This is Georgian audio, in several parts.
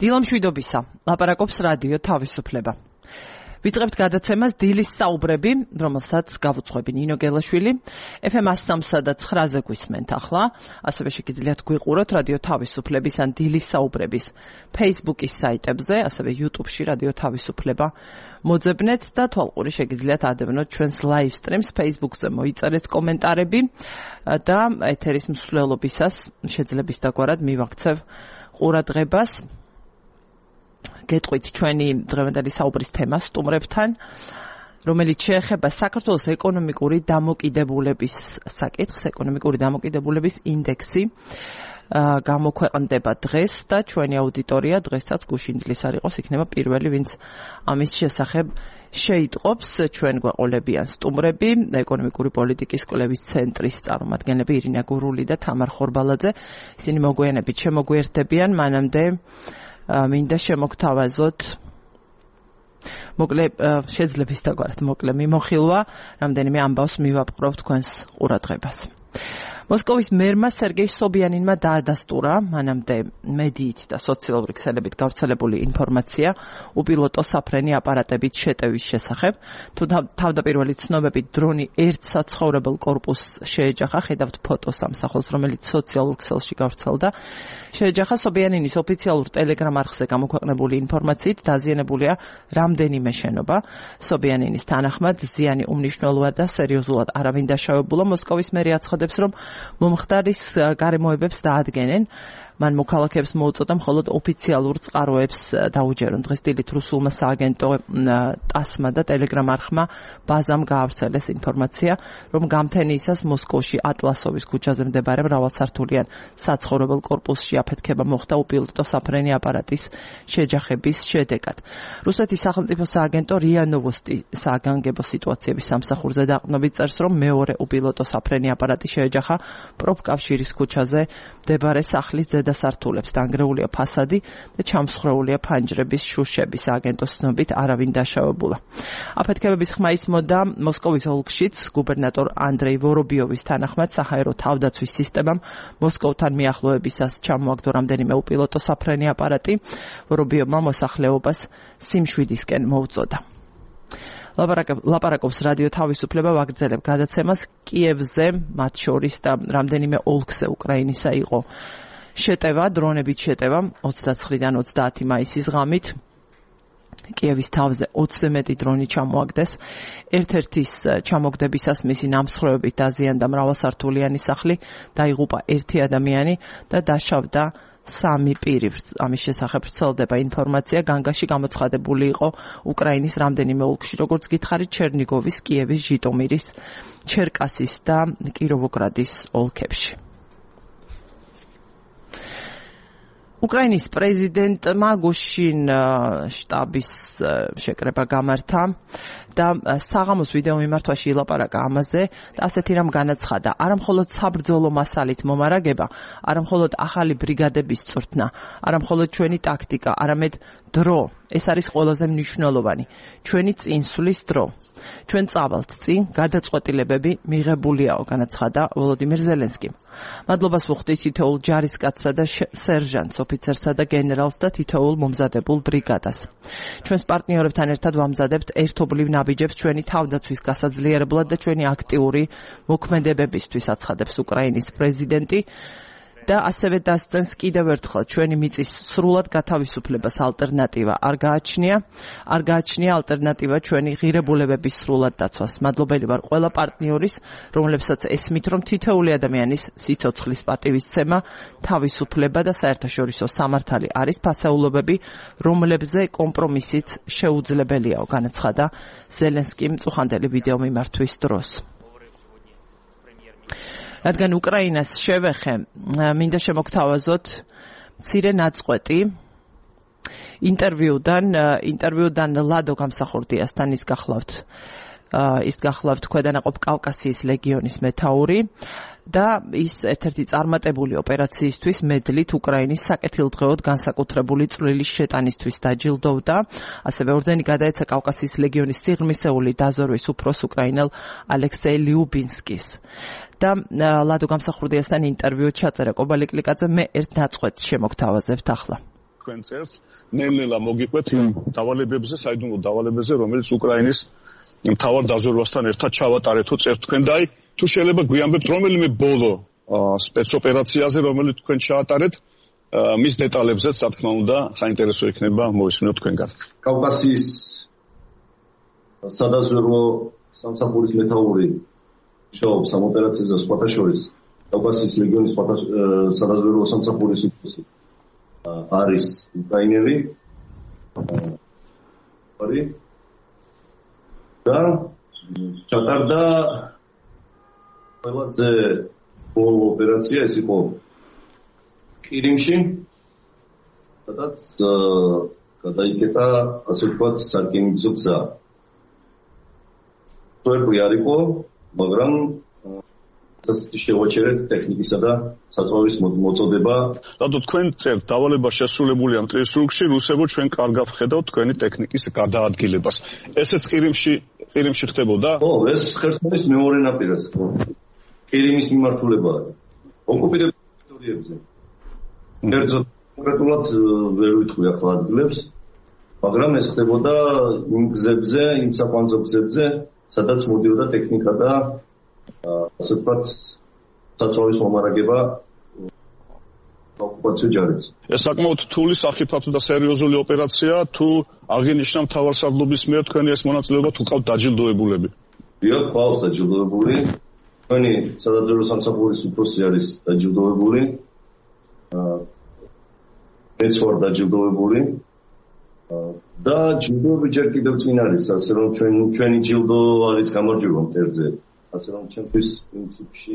დილამშვიდობისა, ლაპარაკობს რადიო თავისუფლება. ვიწყებთ გადაცემას დილის საუბრები, რომელსაც გავუძღვები ნინო გელაშვილი. FM 103-ზე გვისმენთ ახლა, ასევე შეგიძლიათ გვიყუროთ რადიო თავისუფლების ან დილის საუბრების Facebook-ის საიტებზე, ასევე YouTube-ში რადიო თავისუფლება მოძებნეთ და თვალყური შეგიძლიათ ადევნოთ ჩვენს live streams Facebook-ზე მოიწერეთ კომენტარები და ეთერის მსვლელობისას შეძლებს დაგვარად მივაქცევ ყურადღებას. გეტყვით ჩვენი დღევანდელი საუბრის თემა სტუმრებთან, რომელიც შეეხება საქართველოს ეკონომიკური დამოკიდებულების საკითხს, ეკონომიკური დამოკიდებულების ინდექსი გამოქვეყნდება დღეს და ჩვენი აუდიტორია დღესაც გუშინძლის არ იყოს, იქნება პირველი, ვინც ამის შესახებ შეიტყობს. ჩვენ გვეყოლებიან სტუმრები, ეკონომიკური პოლიტიკის კვლევის ცენტრის წარმომადგენლები ირინა გურული და თამარ ხორბალაძე. ისინი მოგვიანებით შემოგვიერთდებიან, მანამდე მინდა შემოგთავაზოთ მოკლე შეძლებს დაგვარად მოკლე მიმოხილვა, რამდენიმე ამბავს მივაპყრობ თქვენს ყურადღებას. მოსკოვის მერმა სერგეი სობიანინმა დაადასტურა მანამდე მედიით და სოციალური ქსელებით გავრცელებული ინფორმაცია უპილოტო საფრენი აპარატებით შეტევის შესახებ. თუ თავდაპირველი ცნობებით დრონი ერთ საცხოვრებელ კორპუსს შეეჯახა, ხედავთ ფოტოს სამსახურს, რომელიც სოციალურ ქსელში გავრცელდა. შეეჯახა სობიანინის ოფიციალურ ტელეგრამ არხზე გამოქვეყნებული ინფორმაციით დაზიანებულია რამდენიმე შენობა. სობიანინის თანახმად ზიანი უმნიშვნელოა და სერიოზულად არავინ დაშავებულა. მოსკოვის მერი აცხადებს, რომ მომხდარის გარემოებებს დაადგენენ. მან მოქალაქეებს მოუწოდა მხოლოდ ოფიციალურ წყაროებს დაუჯერონ. დღეს დილით რუსულმა სააგენტო ტასმა და ტელეგრამ არხმა ბაზამ გაავრცელეს ინფორმაცია, რომ გამთენიისას მოსკოვში ატლასოვის ქუჩაზე მდებარე მრავალსართულიან საცხოვრებელ კორპუსში აფეთქება მოხდა უპილოტო საფრენი აპარატის შეჯახების შედეგად. რუსეთის სახელმწიფო სააგენტო რია ნოვოსტი საგანგებო სიტუაციების სამსახურზე დაყრდნობით წერს, რომ მეორე უპილოტო საფრენი აპარატი შეეჯახა პროფკავშირის ქუჩაზე მდებარე სახლის ზედასართულებს. დანგრეულია ფასადი და ჩამსხრეულია ფანჯრების შუშები. სააგენტოს ცნობით არავინ დაშავებულა. აფეთქებების ხმა ისმოდა მოსკოვის ოლქშიც. გუბერნატორ ანდრეი ვორობიოვის თანახმად საჰაერო თავდაცვის სისტემამ მოსკოვთან მიახლოებისას ჩამოაგდო რამდენიმე უპილოტო საფრენი აპარატი. ვორობიოვმა მოსახლეობას სიმშვიდისკენ მოუწოდა. ლაპარაკობს რადიო თავისუფლება, ვაგრძელებ გადაცემას კიევზე, მათ შორის და რამდენიმე ოლქზე უკრაინისა იყო შეტევა, დრონებით შეტევა 29-დან 30 მაისის ღამით. კიევის თავზე 20-ზე მეტი დრონი ჩამოაგდეს. ერთ-ერთის ჩამოგდებისას მისი ნამსხვრევებით დაზიანდა მრავალსართულიანი სახლი, დაიღუპა ერთი ადამიანი და დაშავდა 3 პირი. ამის შესახებ ვრცელდება ინფორმაცია. განგაში გამოცხადებული იყო უკრაინის რამდენიმე ოლქში, როგორც გითხარით, ჩერნიგოვის, კიევის, ჟიტომირის, ჩერკასის და კიროვოგრადის ოლქებში. უკრაინის პრეზიდენტმა გუშინ შტაბის შეკრება გამართა და საღამოს ვიდეო მიმართვაში ილაპარაკა ამაზე და ასეთი რამ განაცხადა: არა მხოლოდ საბრძოლო მასალით მომარაგება, არა მხოლოდ ახალი ბრიგადების წვრთნა, არა მხოლოდ ჩვენი ტაქტიკა, არამედ დრო. ეს არის ყველაზე მნიშვნელოვანი. ჩვენი წინსვლის დრო. ჩვენ წავალთ წინ, გადაწყვეტილებები მიღებულიაო, განაცხადა ვოლოდიმირ ზელენსკიმ. მადლობას ვუხდით თითოეულ ჯარისკაცსა და სერჟანტს, ოფიცერსა და გენერალს და თითოეულ მომზადებულ ბრიგადას. ჩვენს პარტნიორებთან ერთად ვამზადებთ ერთობლივ ნაბიჯებს ჩვენი თავდაცვის გასაძლიერებლად და ჩვენი აქტიური მოქმედებებისთვის, აცხადებს უკრაინის პრეზიდენტი. და ასევე დასწრენს კიდევ ერთხელ ჩვენი მიწის სრულად გათავისუფლებას ალტერნატივა არ გააჩნია ალტერნატივა ჩვენი ღირებულებების სრულად დაცვას. მადლობელი ვარ ყველა პარტნიორის, რომლებსაც ესმით, რომ თითოეული ადამიანის სიცოცხლის პატივისცემა, თავისუფლება და საერთაშორისო სამართალი არის ფასეულობები, რომლებზე კომპრომისიც შეუძლებელიაო, განაცხადა ზელენსკიმ წუხანდელი ვიდეო მიმართვის დროს. რადგან უკრაინას შევეხე, მინდა შემოგთავაზოთ მცირე ნაწყვეტი ინტერვიუდან ლადო გამსახურდიასთან. ის გახლავთ ქვედანაყოფ კავკასიის ლეგიონის მეთაური და ის ერთ-ერთი წარმატებული ოპერაციისთვის მედლით უკრაინის საკეთილდღეოდ განსაკუთრებული წვლილის შეტანისთვის დაჯილდოვდა. ასევე ორდენი გადაეცა კავკასიის ლეგიონის სიღრმისეული დაზვერვის უფროს უკრაინელ ალექსეი ლიუბინსკის. და ლადო გამსახურდიასთან ინტერვიუ ჩაწერა კობალე კლიკაძე. მე ერთ ნაწყვეტს შემოგთავაზებთ ახლა. თქვენ წერთ, ნელ-ნელა მოგიყვეთ იმ დავალებებზე, საიდუმლო დავალებებზე, რომელიც უკრაინის მთავარ დაზვერვასთან ერთად ჩავატარეთო წერთ თქვენ და აი თუ შეიძლება გვიამბებთ რომელიმე ბოლო სპეცოპერაციაზე, რომელიც თქვენ ჩაატარეთ, მის დეტალებზეც, რა თქმა უნდა, საინტერესო იქნება მოვისმინოთ თქვენგან. კავკასიის სადაზვერვო სამსახურის მეთაური მუშაობს ამ ოპერაციაზე სხვათა შორის. კავკასიის რეგიონის სადაზვერვო სამსახურის უფროსი არის უკრაინელი. და ჩატარდა ყველაზე ბოლო ოპერაცია ეს იყო კირიმში, სადაც გადაიკეტა, ასე ვთქვათ, სარკინიგზო გზა. პროექტი არ იყო, მაგრამ შევაჩერეთ ტექნიკისა და საწვავის მოწოდება. რადგან თქვენ წერთ, დავალება შესრულებულია მტრის რუგში, რუსებო ჩვენ კარგად ვხედავთ თქვენი ტექნიკის გადაადგილებას. ესეც ყირიმში ხდებოდა? ხო, ეს ხერსონის მეორე ნაპირას. ყირიმის მიმართულებაა. ოკუპირებულ ტერიტორიებზე. კერძოდ კონკრეტულად ვერ ვიტყვი ახლა ადგილებს, მაგრამ ეს ხდებოდა იმ გზებზე, იმ საკვანძო გზებზე, სადაც მოდიოდა ტექნიკა და ასე ვთქვათ, საწვავის მომარაგება ოკუპაციო ჯარებს. ეს საკმაოდ რთული, სახიფათო და სერიოზული ოპერაცია, თუ აღინიშნა მთავარსარდლობის მიერ თქვენი ეს მონაწილეობა, თუ ყავთ დაჯილდოებულები? დიახ, ყავს დაჯილდოებული. თქვენი სადაზვერვო სამსახურის უფროსი არის დაჯილდოებული. მეც ვარ დაჯილდოებული. და ჯილდოები ჯერ კიდევ წინ არის, ასე რომ ჩვენი ჯილდო არის გამარჯვება მტერზე. ასე რომ ჩემთვის პრინციპში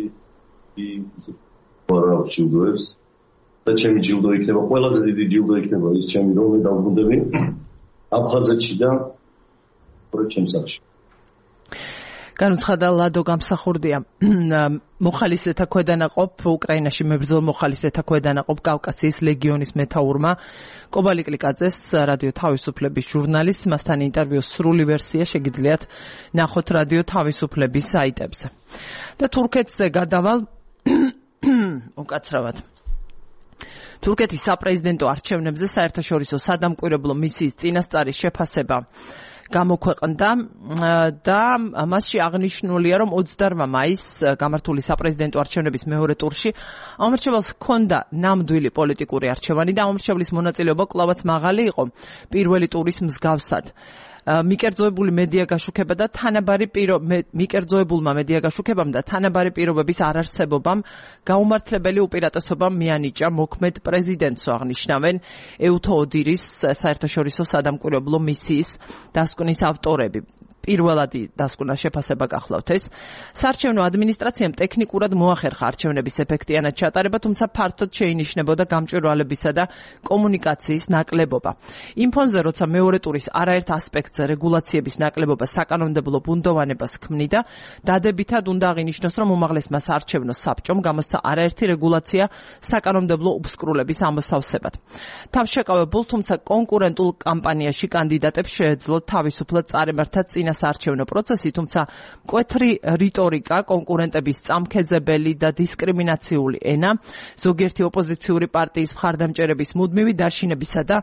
ვარ ჯილდოებს და ჩემი ჯილდო იქნება, ყველაზე დიდი ჯილდო იქნება ის ჩემი, რომ მე დავბრუნდები აფხაზეთში და ჩემს სახში. განუცხადა ლადო გამსახურდია მოხალისეთა ქვედანაყოფ უკრაინაში მებრძოლ მოხალისეთა ქვედანაყოფ კავკასიის ლეგიონის მეთაურმა კობალი კლიკაძეს რადიო თავისუფლების ჟურნალისტს მასთან ინტერვიუს სრული ვერსია შეგიძლიათ ნახოთ რადიო თავისუფლების საიტებზე. და თურქეთზე გადავალ უკაცრავად. თურქეთის საპრეზიდენტო არჩევნებზე საერთაშორისო სადამკვირვებლო მისიის წინასწარის შეფასება გამოქვეყნდა და მასში აღნიშნულია, რომ 28 მაისს გამართული საპრეზიდენტო არჩევნების მეორე ტურში ამორჩეველს ჰქონდა ნამდვილი პოლიტიკური არჩევანი და ამორჩევლის მონაწილეობა კვლავაც მაღალი იყო პირველი ტურის მსგავსად. მიკერძოებული მედია გაშუქება და მიკერძოებულმა მედია გაშუქებამ და თანაბარი პირობების არარსებობამ გაუმართლებელი უპირატესობა მიანიჭა მოქმედ პრეზიდენტს, აღნიშნავენ ეუთო ოდირის საერთაშორისო სადამკვირვებლო მისიის დასკვნის ავტორები. პირველადი დასკვნა შეფასება გახლავთ ეს. საარჩევნო ადმინისტრაციამ ტექნიკურად მოახერხა არჩევნების ეფექტიანად ჩატარება, თუმცა ფართოდ შეინიშნებოდა გამჭვირვალებისა და კომუნიკაციის ნაკლებობა. იმ ფონზე, როცა მეორე ტურის არაერთ ასპექტზე რეგულაციების ნაკლებობა საკანონმდებლო ბუნდოვანებას ქმნიდა, დადებითად უნდა აღინიშნოს, რომ უმაღლესმა საარჩევნო საბჭომ გამოსცა არაერთი რეგულაცია საკანონმდებლო უბსკრულების ამოსავსებად. თავშეკავებულ, თუმცა კონკურენტულ კამპანიაში კანდიდატებს შეეძლოთ თავისუფლად წარემართათ წინა საარჩევნო პროცესი, თუმცა მკვეთრი რიტორიკა, კონკურენტების წამქეზებელი და დისკრიმინაციული ენა, ზოგიერთი ოპოზიციური პარტიის მხარდამჭერების მუდმივი დაშინებისა და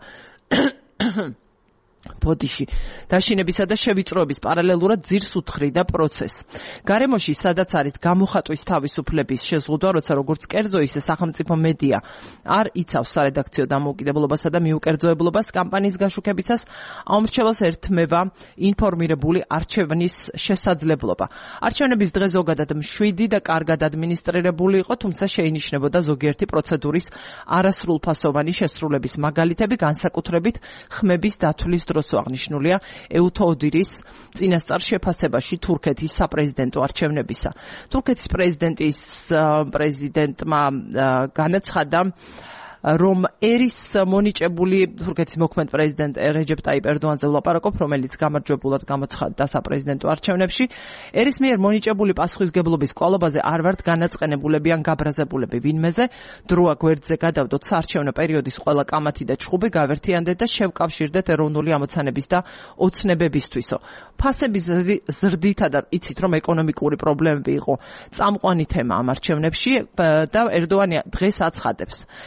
დაშინებისა და შევიწროების პარალელურად ძირს უთხრიდა პროცესს. გარემოში, სადაც არის გამოხატვის თავისუფლების შეზღუდვა, როცა როგორც კერძო, ისე სახელმწიფო მედია არ იცავს სარედაქციო დამოუკიდებლობასა და მიუკერძოებლობას კამპანიის გაშუქებისას, აუმრჩეველს ერთმევა ინფორმირებული არჩევნის შესაძლებლობა. არჩევნების დღე ზოგადად მშვიდი და კარგად ადმინისტრირებული იყო, თუმცა შეინიშნებოდა ზოგიერთი პროცედურის არასრულფასოვანი შესრულების მაგალითები, განსაკუთრებით ხმების დათვლის დროს აღნიშნულია ეუთო ოდირის წინასწარ შეფასებაში თურქეთის საპრეზიდენტო არჩევნებისა. თურქეთის პრეზიდენტმა განაცხადა, რომ ერის მონიჭებული თურქეთის მოქმედ პრეზიდენტ რეჯეპ ტაიპ ერდოანზე ვლაპარაკობ, რომელიც გამარჯვებულად გამოცხადდა საპრეზიდენტო არჩევნებში. ერის მიერ მონიჭებული პასუხისგებლობის კვალობაზე არ ვართ განაწყენებულები ან გაბრაზებულები ვინმეზე. დროა გვერდზე გადავდოთ საარჩევნო პერიოდის ყველა კამათი და ჩხუბი, გავერთიანდეთ და შევკავშირდეთ ეროვნული ამოცანების და ოცნებებისთვისო. ფასების ზრდითა და იცით, რომ ეკონომიკური პრობლემები იყო წამყვანი თემა ამ არჩევნებში და ერდოანი დღეს აცხადებს. ფასების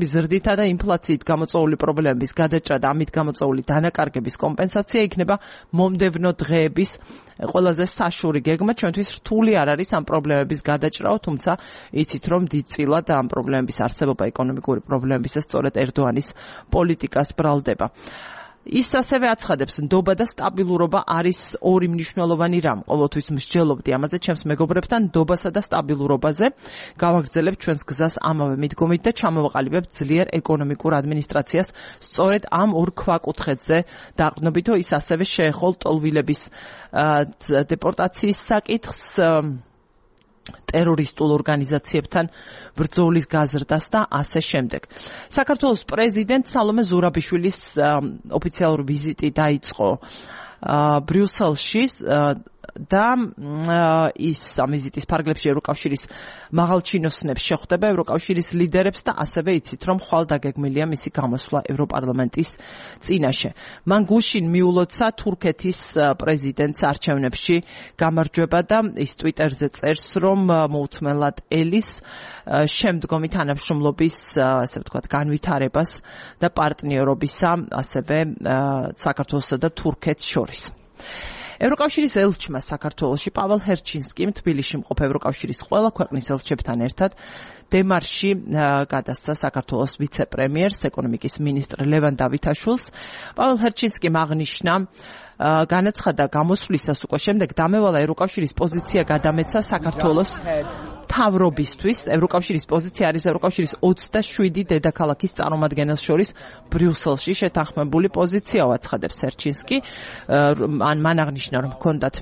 სანქციების ზრდითა და ინფლაციით გამოწვეული პრობლემების გადაჭრა და ამით გამოწვეული დანაკარგების კომპენსაცია იქნება მომდევნო დღეების ყველაზე საშური გეგმა. ჩვენთვის რთული არ არის ამ პრობლემების გადაჭრაო, თუმცა იცით რომ დიდწილად ამ პრობლემების არსებობა ეკონომიკური პრობლემებისა სწორედ ერდოანის პოლიტიკას ბრალდება. ის ასევე აცხადებს, ნდობა და სტაბილურობა არის ორი მნიშვნელოვანი რამ. ყოველთვის მსჯელობდი ამაზე ჩემს მეგობრებთან, ნდობასა და სტაბილურობაზე. გავაგრძელებ ჩვენს გზას ამავე მიდგომით და ჩამოვაყალიბებ ძლიერ ეკონომიკურ ადმინისტრაციას სწორედ ამ ორ ქვაკუთხედზე დაყრდნობითო. ის ასევე შეეხო ლტოლვილების დეპორტაციის საკითხს, ტერორისტულ ორგანიზაციებთან ბრძოლის გაზრდას და ასე შემდეგ. საქართველოს პრეზიდენტ სალომე ზურაბიშვილის ოფიციალური ვიზიტი დაიწყო ბრიუსელში და ის ამ ვიზიტის ფარგლებში ევროკავშირის მაღალჩინოსნებს შეხვდება, ევროკავშირის ლიდერებს და ასევე იცით რომ ხვალ დაგეგმილია მისი გამოსვლა ევროპარლამენტის წინაშე. მან გუშინ მიულოცა თურქეთის პრეზიდენტს არჩევნებში გამარჯვება და ის ტვიტერზე წერს, რომ მოუთმენლად ელის შემდგომი თანამშრომლობის, ასე ვთქვათ, განვითარებას და პარტნიორობისა ასევე საქართველოსა და თურქეთს შორის. ევროკავშირის ელჩმა საქართველოში პაվել ჰერჩინსკიმ თბილისში მყოფ ევროკავშირის ყველა ქვეყნის ელჩებთან ერთად დემარში გადასცა საქართველოს ვიცე-პრემიერს, ეკონომიკის მინისტრ ლევან დავითაშვილს. პაվել ჰერჩინსკიმ აღნიშნა, განაცხადა გამოსვლისას უკვე შემდეგ დამევალა ევროკავშირის პოზიცია გადამეცა საქართველოს მთავრობისთვის. ევროკავშირის პოზიცია არის ევროკავშირის 27 დედაქალაქის წარმომადგენელს შორის ბრიუსელში შეთანხმებული პოზიციაო, აცხადებს ჰერჩინსკი. მან აღნიშნა, რომ ჰქონდათ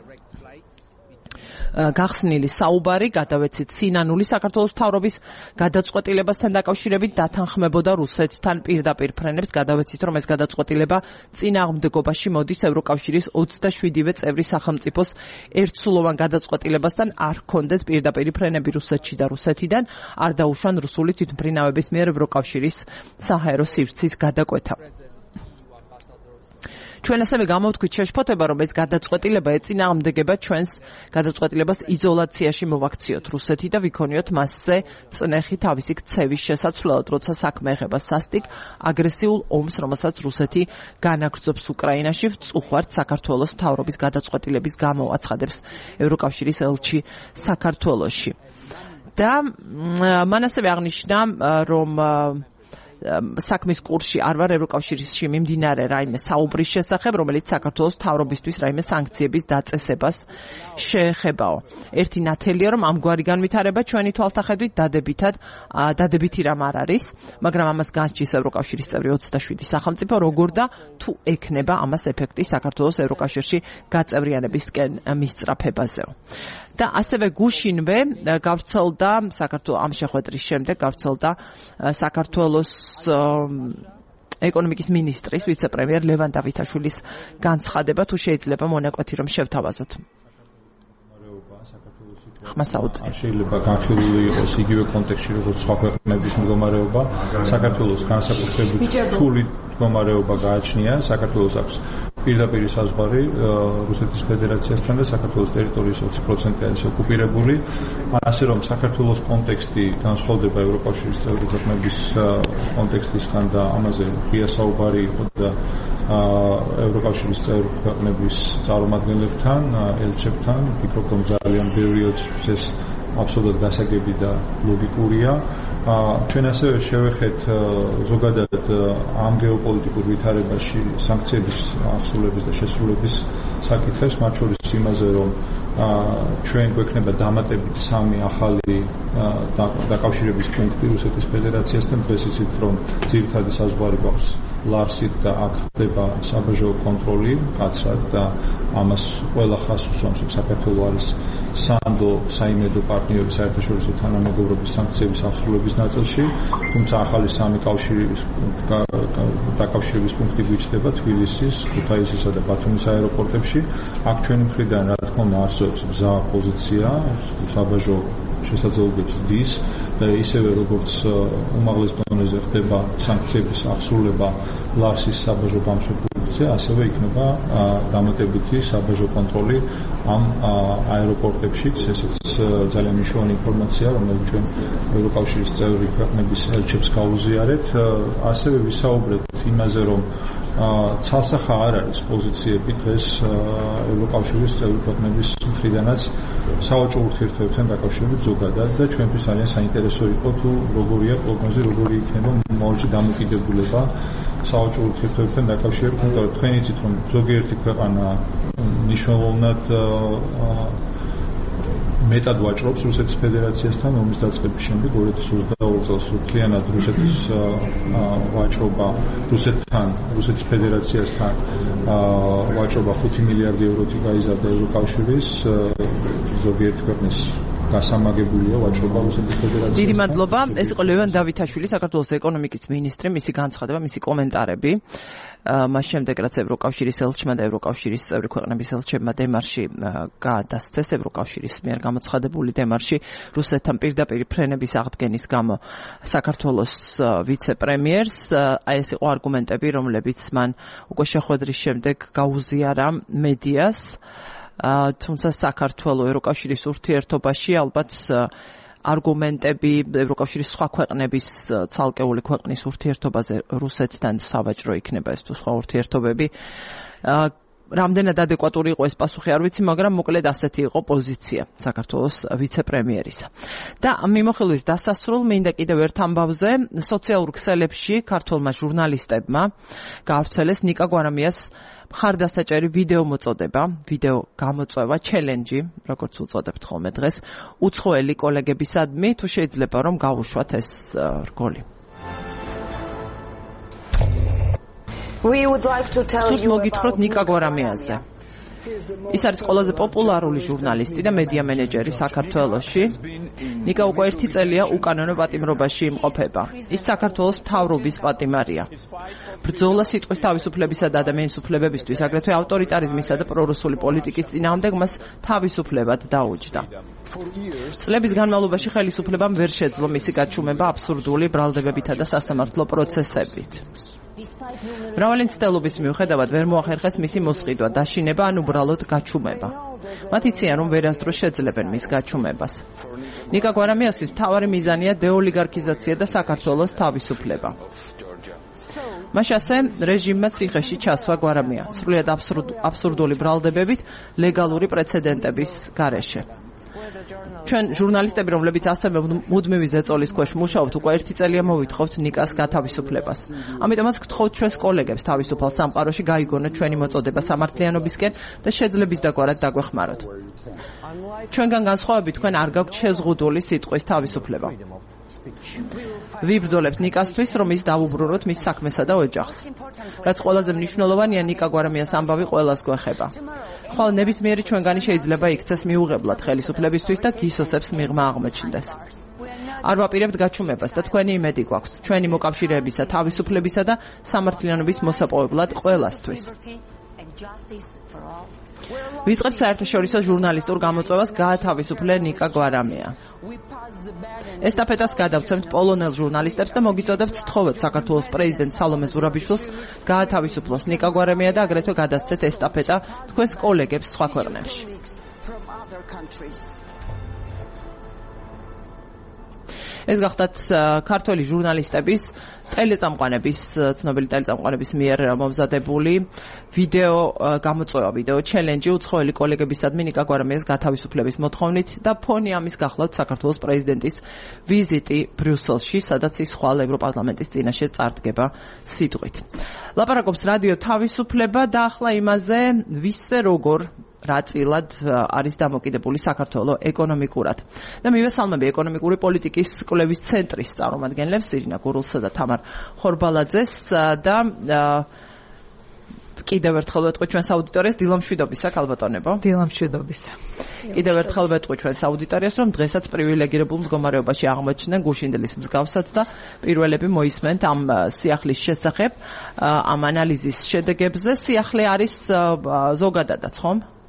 გახსნილი საუბარი, გადავეცით სინანული საქართველოს მთავრობის გადაწყვეტილებასთან დაკავშირებით დათანხმებოდა რუსეთთან პირდაპირ ფრენებს. გადავეცით, რომ ეს გადაწყვეტილება წინააღმდეგობაში მოდის ევროკავშირის 27-ვე წევრი სახელმწიფოს ერთსულოვან გადაწყვეტილებასთან. არ ჰქონდეთ პირდაპირ ფრენები რუსეთში და რუსეთიდან, არ დაუშვან რუსული თვითმფრინავების მიერ ევროკავშირის საჰაერო სივრცის გადაკვეთა. ჩვენ ასევე გამოვთქვით შეშფოთება, რომ ეს გადაწყვეტილება ეწინააღმდეგება ჩვენს გადაწყვეტილებას იზოლაციაში მოვაქციოთ რუსეთი და ვიქონიოთ მასზე წნეხი თავისი ქცევის შესაცვლელად, როცა საქმე ეხება სასტიკ აგრესიულ ომს, რომელსაც რუსეთი განაგრძობს უკრაინაში, ვწუხართ საქართველოს მთავრობის გადაწყვეტილების გამო, აცხადებს ევროკავშირის ელჩი საქართველოში. და მან ასევე აღნიშნა, რომ საქმის კურსში არ ვარ ევროკავშირში მიმდინარე რაიმე საუბრის შესახებ, რომელიც საქართველოს მთავრობისთვის რაიმე სანქციების დაწესებას შეეხებაო. ერთი ნათელია, რომ ამგვარი განვითარება ჩვენი თვალსაჩინით დადებითი რამ არ არის, მაგრამ ამას განსჯის ევროკავშირის წევრი 27 სახელმწიფო, როგორ და თუ ექნება ამას ეფექტი საქართველოს ევროკავშირში გაწევრიანებისკენ მისწრაფებაზეო. და ასევე გუშინვე გავრცელდა ამ შეხვედრის შემდეგ გავრცელდა საქართველოს ეკონომიკის მინისტრის ვიცე-პრემიერ ლევან დავითაშვილის განცხადება, თუ შეიძლება მონაკვეთი რომ შევთავაზოთ. შეიძლება განხილული იყოს იგივე კონტექსტში, როგორც სხვა ქვეყნების მდგომარეობა. საქართველოს განსაკუთრებით რთული მდგომარეობა გააჩნია. საქართველოს აქვს პირდაპირი საზღვარი რუსეთის ფედერაციასთან და საქართველოს ტერიტორიის 20% არის ოკუპირებული. ასე რომ საქართველოს კონტექსტი განსხვავდება ევროკავშირის წევრი ქვეყნების კონტექსტისგან და ამაზე ღია საუბარი იყო და ევროკავშირის წევრი ქვეყნების წარმომადგენლებთან, ელჩებთან. ვფიქრობ, რომ ძალიან ბევრი ეს აბსოლუტურად გასაგები და ლოგიკურია. ჩვენ ასევე შევეხეთ ზოგადად ამ გეოპოლიტიკურ ვითარებაში სანქციების აღსრულების და შესრულების საკითხებს, მათ შორის იმაზე, რომ ჩვენ გვექნება დამატებით 3 ახალი დაკავშირების პუნქტი რუსეთის ფედერაციასთან. დღეს იცით, რომ ძირითადი საზღვარი გვაქვს ლარსით და აქ ხდება საბაჟო კონტროლი მკაცრად და ამას ყველა ხაზს უსვამს, რომ საქართველოს არის სანდო საიმედო პარტნიორი საერთაშორისო თანამეგობრობის სანქციების აღსრულების ნაწილში, თუმცა ახალი 3 დაკავშირების პუნქტი გვიჩნდება თბილისის, ქუთაისისა და ბათუმის აეროპორტებში. აქ ჩვენი მხრიდან რა თქმა უნდა არსებობს მზა პოზიცია, საბაჟო შესაძლებლობებს დის და ისევე როგორც უმაღლეს დონეზე ხდება სანქციების აღსრულება ლარსის საბაჟო გამსხვილზე, ასევე იქნება დამატებითი საბაჟო კონტროლი ამ აეროპორტებშიც, ესეც ძალიან მნიშვნელოვანი ინფორმაცია, რომელიც ჩვენ ევროკავშირის წევრი ქვეყნების ელჩებს გავუზიარეთ. ასევე ვისაუბრეთ იმაზე, რომ ცალსახა არ არის პოზიციები დღეს ევროკავშირის წევრი ქვეყნების მხრიდანაც სავაჭრო ურთიერთობებთან დაკავშირებით ზოგადად და ჩვენთვის ძალიან საინტერესო იყო თუ როგორია პროგნოზი, როგორი იქნება მომავალში დამოკიდებულება სავაჭრო ურთიერთობებთან დაკავშირებით, იმიტომ რომ თქვენ იცით, რომ ზოგიერთი ქვეყანა მნიშვნელოვნად მეტად ვაჭრობს რუსეთის ფედერაციასთან ომის დაწყების შემდეგ 2022 წელს მთლიანად რუსეთის ვაჭრობა რუსეთის ფედერაციასთან ვაჭრობა 5 მილიარდი ევროთი გაიზარდა ევროკავშირის ზოგიერთი ქვეყნის გასამაგებულია ვაჭრობა რუსეთის ფედერაციასთან. დიდი მადლობა. ეს იყო ლევან დავითაშვილი, საქართველოს ეკონომიკის მინისტრი, მისი განცხადება, მისი კომენტარები. მას შემდეგ რაც ევროკავშირის ელჩმა და ევროკავშირის წევრი ქვეყნების ელჩებმა დემარში გადასცეს ევროკავშირის მიერ გამოცხადებული დემარში რუსეთთან პირდაპირ ფრენების აღდგენის გამო საქართველოს ვიცე-პრემიერს, აი ეს იყო არგუმენტები, რომლებიც მან უკვე შეხვედრის შემდეგ გაუზიარა მედიას, თუმცა საქართველოს ევროკავშირის ურთიერთობაში ალბათ არგუმენტები ევროკავშირის სხვა ქვეყნების ცალკეული ქვეყნის ურთიერთობაზე რუსეთთან სავაჭრო იქნება ეს თუ სხვა ურთიერთობები. რამდენად ადეკვატური იყო ეს პასუხი არ ვიცი, მაგრამ მოკლედ ასეთი იყო პოზიცია საქართველოს ვიცე-პრემიერისა. და მიმოხილვის დასასრულ მინდა კიდევ ერთ ამბავზე სოციალურ ქსელებში ქართველმა ჟურნალისტებმა გაავრცელეს ნიკა გვარამიას მხარდასაჭერი ვიდეო მოწოდება, ვიდეო გამოწვევა, ჩელენჯი, როგორც უწოდებთ ხოლმე დღეს, უცხოელი კოლეგებისადმი, თუ შეიძლება რომ გავუშვათ ეს რგოლი. სულს მოგითხროთ ნიკა გვარამიაზე. ის არის ყველაზე პოპულარული ჟურნალისტი და მედია მენეჯერი საქართველოში. ნიკა უკვე 1 წელია უკანონო პატიმრობაში იმყოფება. ის საქართველოს მთავრობის პატიმარია. ბრძოლა სიტყვის თავისუფლებისა და ადამიანის უფლებებისთვის, აგრეთვე ავტორიტარიზმისა და პრორუსული პოლიტიკის წინააღმდეგ მას თავისუფლებად დაუჯდა. წლების განმავლობაში ხელისუფლებამ ვერ შეძლო მისი გაჩუმება აბსურდული ბრალდებებითა და სასამართლო პროცესებით. მრავალი მცდელობის მიუხედავად ვერ მოახერხეს მისი მოსყიდვა, დაშინება ან უბრალოდ გაჩუმება. მათ იციან, რომ ვერასდროს შეძლებენ მის გაჩუმებას. ნიკა გვარამიასთვის მთავარი მიზანია დეოლიგარქიზაცია და საქართველოს თავისუფლება. მაშასე რეჟიმმა ციხეში ჩასვა გვარამია, სრულიად აბსურდული ბრალდებებით ლეგალური პრეცედენტების გარეშე. ჩვენ ჟურნალისტები, რომლებიც ასევე მუდმივი ზეწოლის ქვეშ მუშაობთ, უკვე 1 წელია მოვითხოვთ ნიკას გათავისუფლებას. ამიტომაც გთხოვთ ჩვენს კოლეგებს თავისუფალ სამყაროში გაიგონოთ ჩვენი მოწოდება სამართლიანობისკენ და შეძლების დაგვარად დაგვეხმაროთ. ჩვენგან განსხვავებით თქვენ არ გაქვთ შეზღუდული სიტყვის თავისუფლება. ვიბრძოლებთ ნიკასთვის, რომ ის დაუბრუნოთ მის საქმესა და ოჯახს. რაც ყველაზე მნიშვნელოვანია, ნიკა გვარამიას ამბავი ყველას გვეხება. ხვალ ნებისმიერი ჩვენგანი შეიძლება იქცეს მიუღებლად ხელისუფლებისთვის და გისოსებს მიღმა აღმოჩნდეს. არ ვაპირებთ გაჩუმებას და თქვენი იმედი გვაქვს ჩვენი მოკავშირეებისა, თავისუფლებისა და სამართლიანობის მოსაპოვებლად ყველასთვის. ვიწყებთ საერთაშორისო ჟურნალისტურ გამოწვევას გაათავისუფლე ნიკა გვარამია. ესტაფეტას გადავცემთ პოლონელ ჟურნალისტებს და მოგიწოდებთ სთხოვეთ საქართველოს პრეზიდენტ სალომე ზურაბიშვილს გაათავისუფლოს ნიკა გვარამია და აგრეთვე გადასცეთ ესტაფეტა თქვენს კოლეგებს სხვა ქვეყნებში. ეს გახდათ ქართველი ჟურნალისტების ცნობილი ტელეწამყვანების მიერ მომზადებული ვიდეო გამოწვევა, ვიდეო ჩელენჯი უცხოელი კოლეგებისადმი ნიკა გვარამიას გათავისუფლების მოთხოვნით და ფონი ამის გახლავთ საქართველოს პრეზიდენტის ვიზიტი ბრიუსელში, სადაც ის ხვალ ევროპარლამენტის წინაშე წარდგება სიტყვით. ლაპარაკობს რადიო თავისუფლება და ახლა იმაზე ვისზე როგორ რაწილად არის დამოკიდებული საქართველო ეკონომიკურად. და მივესალმები ეკონომიკური პოლიტიკის კვლევის ცენტრის წარმომადგენლებს ირინა გურულსა და თამარ ხორბალაძეს და კიდევ ერთხელ ვეტყვი ჩვენს აუდიტორიას დილამშვიდობისა ქალბატონებო. დილამშვიდობისა. კიდევ ერთხელ ვეტყვი ჩვენს აუდიტორიას, რომ დღესაც პრივილეგირებულ მდგომარეობაში აღმოჩნდნენ გუშინდლის მსგავსად და პირველები მოისმენთ ამ სიახლის შესახებ, ამ ანალიზის შედეგებზე. სიახლე არის ზოგადადაც, ხომ?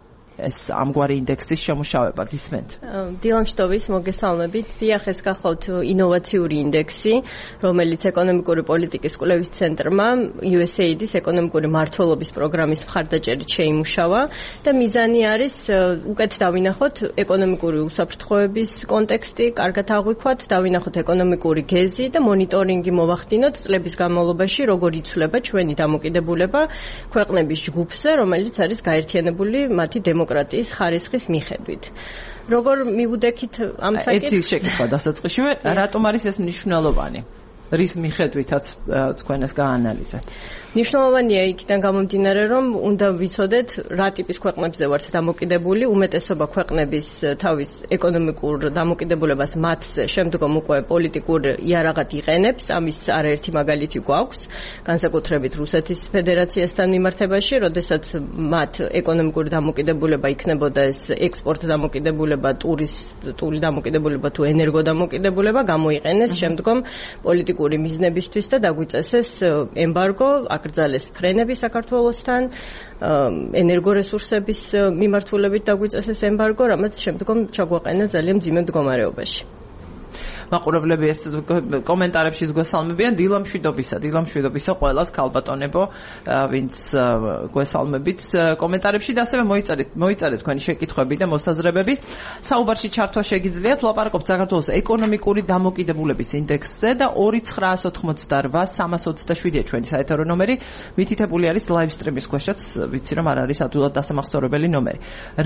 ეს ამგვარი ინდექსის შემუშავება გისმენთ? დილამშტობის მოგესალმებით. დიახ, ეს გახლავთ ინოვაციური ინდექსი, რომელიც ეკონომიკური პოლიტიკის კვლევის ცენტრმა USAID-ის ეკონომიკური მმართველობის პროგრამის მხარდაჭერით შეიმუშავა და მიზანი არის უკეთ დავინახოთ ეკონომიკური უსაფრთხოების კონტექსტი, კარგად აღვიქვათ, დავინახოთ ეკონომიკური გეზი და მონიტორინგი მოვახდინოთ წლების განმავლობაში, როგორ იცვლება ჩვენი დამოკიდებულება ქვეყნების ჯგუფზე, რომელიც არის გაერთიანებული მათი დემოკრატიის ხარისხის მიხედვით. როგორ მივუდექით ამ საკითხს? ერთი შეკითხვა დასაწყისშივე, რატომ არის ეს მნიშვნელოვანი? რის მიხედვითაც თქვენ ეს გაანალიზეთ? მნიშვნელოვანია იქიდან გამომდინარე, რომ უნდა ვიცოდეთ რა ტიპის ქვეყნებზე ვართ დამოკიდებული, უმეტესობა ქვეყნების თავის ეკონომიკურ დამოკიდებულებას მათზე შემდგომ უკვე პოლიტიკურ იარაღად იყენებს, ამის არაერთი მაგალითი გვაქვს, განსაკუთრებით რუსეთის ფედერაციასთან მიმართებაში, როდესაც მათ ეკონომიკური დამოკიდებულება იქნებოდა ეს ექსპორტ დამოკიდებულება, ტურისტული დამოკიდებულება თუ ენერგო დამოკიდებულება გამოიყენეს შემდგომ პოლიტიკური მიზნებისთვის და დაგვიწესეს ემბარგო, აკრძალეს ფრენები საქართველოსთან, ენერგორესურსების მიმართულებით დაგვიწესეს ემბარგო, რამაც შემდგომ ჩაგვაყენა ძალიან მძიმე მდგომარეობაში. მაყურებლები ეს კომენტარებში გვესალმებიან დილამშვიდობისა ყველას ქალბატონებო, ვინც გვესალმებით კომენტარებში და ასევე მოიწერეთ თქვენი შეკითხვები და მოსაზრებები. საუბარში ჩართვა შეგიძლიათ, ვლაპარაკობთ საქართველოს ეკონომიკური დამოკიდებულების ინდექსზე და 2988327-ია ჩვენი საეთერო ნომერი. მითითებული არის live stream-ის ქვეშაც, ვიცი რომ არ არის ადვილად დასამახსოვრებელი ნომერი.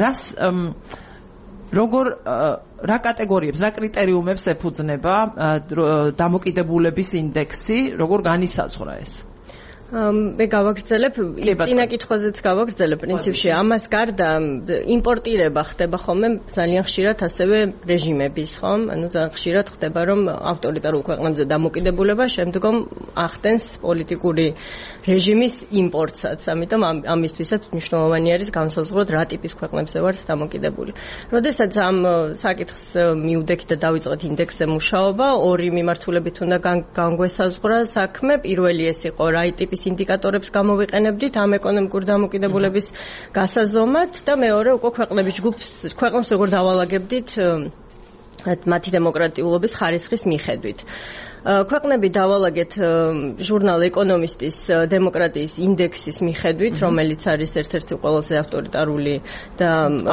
რა კატეგორიებს, რა კრიტერიუმებს ეფუძნება დამოკიდებულების ინდექსი, როგორ განისაზღვრა ეს? მე გავაგრძელებ, წინა კითხვაზეც გავაგრძელებ პრინციპში. ამას გარდა იმპორტირება ხდება ხოლმე ძალიან ხშირად ასევე რეჟიმების, ხომ? ანუ ძალიან ხშირად ხდება, რომ ავტორიტარულ ქვეყნებზე დამოკიდებულება შემდგომ ახდენს პოლიტიკური რეჟიმის იმპორტსაც. ამიტომ ამისთვისაც მნიშვნელოვანი არის განსაზღვროთ რა ტიპის ქვეყნებზე ვართ დამოკიდებული. როდესაც ამ საკითხს მივდექით და დავიწყეთ ინდექსზე მუშაობა, ორი მიმართულებით უნდა განგვესაზღვრა საქმე. პირველი ეს იყო რა ტიპის ინდიკატორებს გამოვიყენებდით ამ ეკონომიკური დამოკიდებულების გასაზომად და მეორე უკვე ქვეყნების ჯგუფს, ქვეყნებს როგორ დავალაგებდით მათი დემოკრატიულობის ხარისხის მიხედვით. ქვეყნები დავალაგეთ ჟურნალ ეკონომისტის დემოკრატიის ინდექსის მიხედვით, რომელიც არის ერთ-ერთი ყველაზე ავტორიტარული და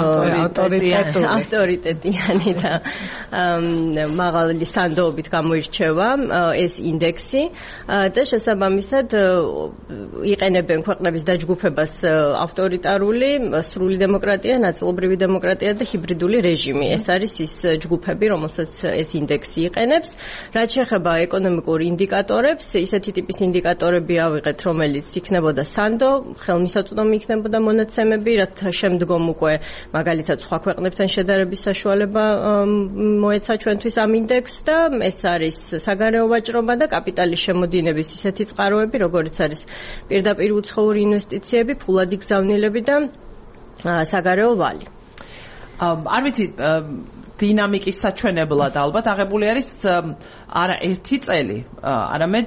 ავტორიტეტიანი და მაღალი სანდოობით გამოირჩევა ეს ინდექსი და შესაბამისად იყენებენ ქვეყნების დაჯგუფებას ავტორიტარული, სრული დემოკრატია, ნაწილობრივი დემოკრატია და ჰიბრიდული რეჟიმი. ეს არის ის ჯგუფები, რომელსაც ეს ინდექსი იყენებს. რაც შეეხება ეკონომიკურ ინდიკატორებს, ისეთი ტიპის ინდიკატორები ავიღეთ, რომელიც იქნებოდა სანდო, ხელმისაწვდომი იქნებოდა მონაცემები, რათა შემდგომ უკვე მაგალითად სხვა ქვეყნებთან შედარების საშუალება მოეცა ჩვენთვის ამ ინდექსს და ეს არის საგარეო ვაჭრობა და კაპიტალის შემოდინების ისეთი წყაროები, როგორც არის პირდაპირ უცხოური ინვესტიციები, ფულადი გზავნილები და საგარეო ვალი. არ ვიცი, დინამიკის საჩვენებლად ალბათ აღებული არის არა ერთი წელი, არამედ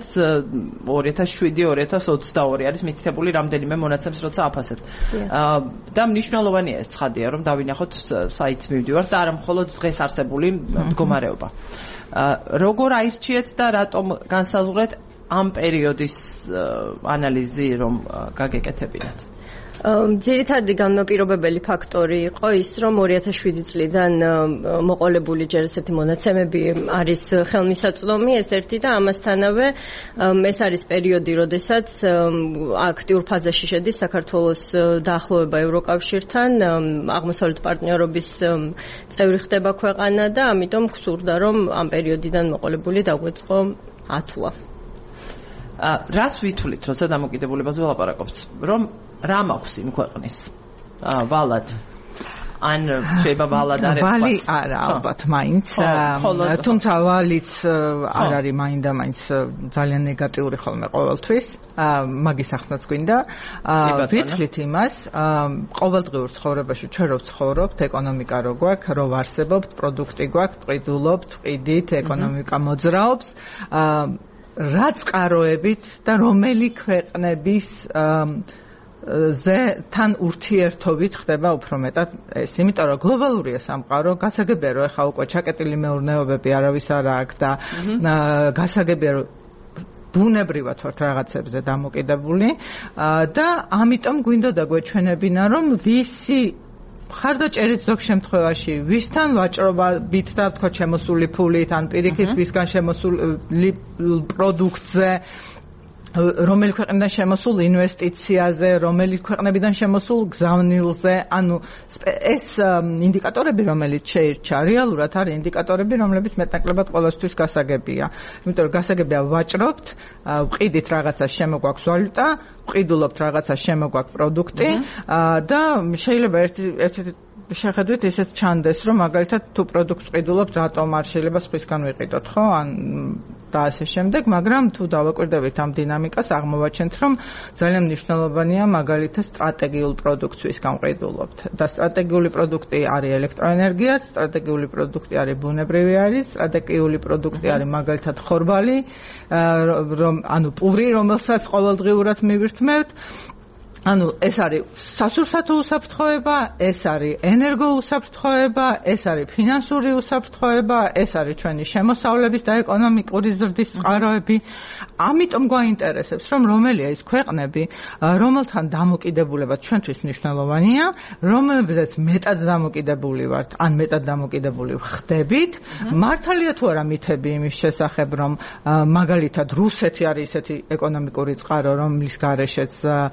2007-2022 არის მითითებული რამდენიმე მონაცემს, როცა აფასებთ. და მნიშვნელოვანია ეს ცხადია, რომ დავინახოთ საით მივდივართ და არა მხოლოდ დღეს არსებული მდგომარეობა. როგორ აირჩიეთ და რატომ განსაზღვრეთ ამ პერიოდის ანალიზი, რომ გაგეკეთებინათ? ძირითადი განმაპირობებელი ფაქტორი იყო ის, რომ 2007 წლიდან მოყოლებული ჯერ ესეთი მონაცემები არის ხელმისაწვდომი, ეს ერთი და ამასთანავე ეს არის პერიოდი, როდესაც აქტიურ ფაზაში შედის საქართველოს დაახლოება ევროკავშირთან, აღმოსავლეთ პარტნიორობის წევრი ხდება ქვეყანა და ამიტომ გსურდა, რომ ამ პერიოდიდან მოყოლებული დაგვეწყო ათვლა. რას ვითვლით, როცა დამოკიდებულებაზე ვლაპარაკობთ? რომ რა მაქვს იმ ქვეყნის? ვალად. ან შეიძლება ვალად არ ეთქვას? ვალი არა, ალბათ მაინც. თუმცა ვალიც არ არის მაინდა-მაინც ძალიან ნეგატიური ხოლმე ყოველთვის. მაგის ახსნაც გვინდა. ვითვლით იმას, ყოველდღიურ ცხოვრებაში ჩვენ რო ვცხოვრობთ, ეკონომიკა რო გვაქვს, რო ვარსებობთ, პროდუქტი გვაქვს, ვყიდულობთ, ვყიდით, ეკონომიკა მოძრაობს. რა წყაროებით და რომელი ქვეყნების თან ურთიერთობით ხდება უფრო მეტად ეს, იმიტომ რომ გლობალურია სამყარო, გასაგებია რომ ეხა უკვე ჩაკეტილი მეურნეობები არავის არ აქვს და გასაგებია რომ ბუნებრივად ვართ რაღაცებზე დამოკიდებული და ამიტომ გვინდოდა გვეჩვენებინა რომ ვისი ხარდაჭერით ზოგ შემთხვევაში ვისთან ვაჭრობებით და თქო შემოსული ფულით ან პირიქით ვისგან შემოსული პროდუქტზე რომელი ქვეყნიდან შემოსულ ინვესტიციაზე, რომელი ქვეყნებიდან შემოსულ გზავნილზე, ანუ ეს ინდიკატორები, რომელიც შეირჩა, რეალურად არის ინდიკატორები, რომლებიც მეტნაკლებად ყველასთვის გასაგებია. იმიტომ რომ გასაგებია ვაჭრობთ, ვყიდით რაღაცას შემოგვაქვს ვალუტა, ვყიდულობთ რაღაცას შემოგვაქვს პროდუქტი და შეიძლება ერთი შეხედვით ისეთ ჩანდეს, რომ მაგალითად თუ პროდუქტს ვყიდულობთ, რატომ არ შეიძლება სხვისგან ვიყიდოთ, ხო? ან და ასე შემდეგ, მაგრამ თუ დავაკვირდებით ამ დინამიკას, აღმოვაჩენთ, რომ ძალიან მნიშვნელოვანია მაგალითად სტრატეგიულ პროდუქტს ვისგან ვყიდულობთ. და სტრატეგიული პროდუქტი არის ელექტროენერგია, სტრატეგიული პროდუქტი არის ბუნებრივი არის, სტრატეგიული პროდუქტი არის მაგალითად ხორბალი, ანუ პური, რომელსაც ყოველდღიურად მივირთმევთ. ანუ ეს არის სასურსათო უსაფრთხოება, ეს არის ენერგო უსაფრთხოება, ეს არის ფინანსური უსაფრთხოება, ეს არის ჩვენი შემოსავლების და ეკონომიკური ზრდის წყაროები. ამიტომ გვაინტერესებს, რომ რომელია ის ქვეყნები, რომელთან დამოკიდებულება ჩვენთვის მნიშვნელოვანია, რომელზეც მეტად დამოკიდებული ვართ, ან მეტად დამოკიდებული ხდებით, მართალია თუ არა მითები იმის შესახებ, რომ მაგალითად რუსეთი არის ისეთი ეკონომიკური წყარო, რომლის გარეშეც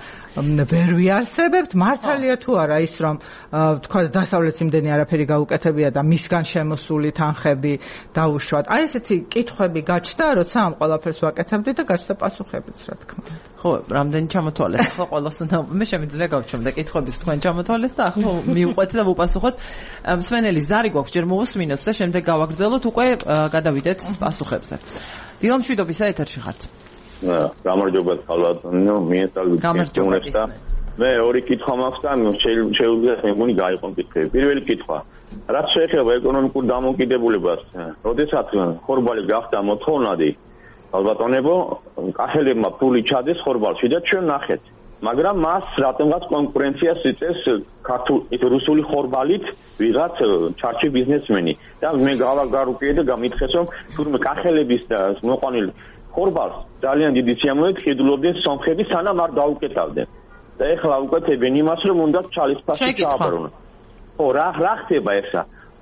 ვერ ვიარსებებთ, მართალია თუ არა ის, რომ თქვა დასავლეთს იმდენი არაფერი გაუკეთებია და მისგან შემოსული თანხები დაუშვათ. აი ესეთი კითხვები გაჩნდა, როცა ამ ყველაფერს ვაკეთებდი და გაჩნდა პასუხებიც, რა თქმა უნდა. ხო, რამდენი ჩამოთვალეს, ახლა ყველას მე შემიძლია გავჩვენ და კითხვების თქვენ ჩამოთვალეს და ახლა მივყვეთ და ვუპასუხოთ. მსმენელი ზარი გვაქვს, ჯერ მოვუსმინოთ და შემდეგ გავაგრძელოთ, უკვე გადავიდეთ პასუხებზე. დილამშვიდობის ეთერში ხართ. გამარჯობა ხალხო, მიესალმებით და მე ორი კითხვა მაქვს და შეუძლია მეგონი გაიყო კითხვები. პირველი კითხვა, რაც შეეხება ეკონომიკურ დამოკიდებულებას, როდესაც ხორბალი გახდა მოთხოვნადი, ალბათონებო, კახელებმა ფული ჩადეს ხორბალში და ჩვენ ნახეთ. მაგრამ მას რატომღაც კონკურენციას იწევს რუსული ხორბალით ვიღაც ჩარჩი ბიზნესმენი და მე გავაგარუკე და გამითხეს რომ თურმე კახელების და მოყვანილი ხორბალს ძალიან დიდი სიამოვნებით ყიდულობდნენ სომხები სანამ არ დაუკეთავდნენ და ეხლა უკეთებენ იმას რომ უნდა ჩალისფასი ჩააბრუნონ. ხო, რა ხდება ეხლა?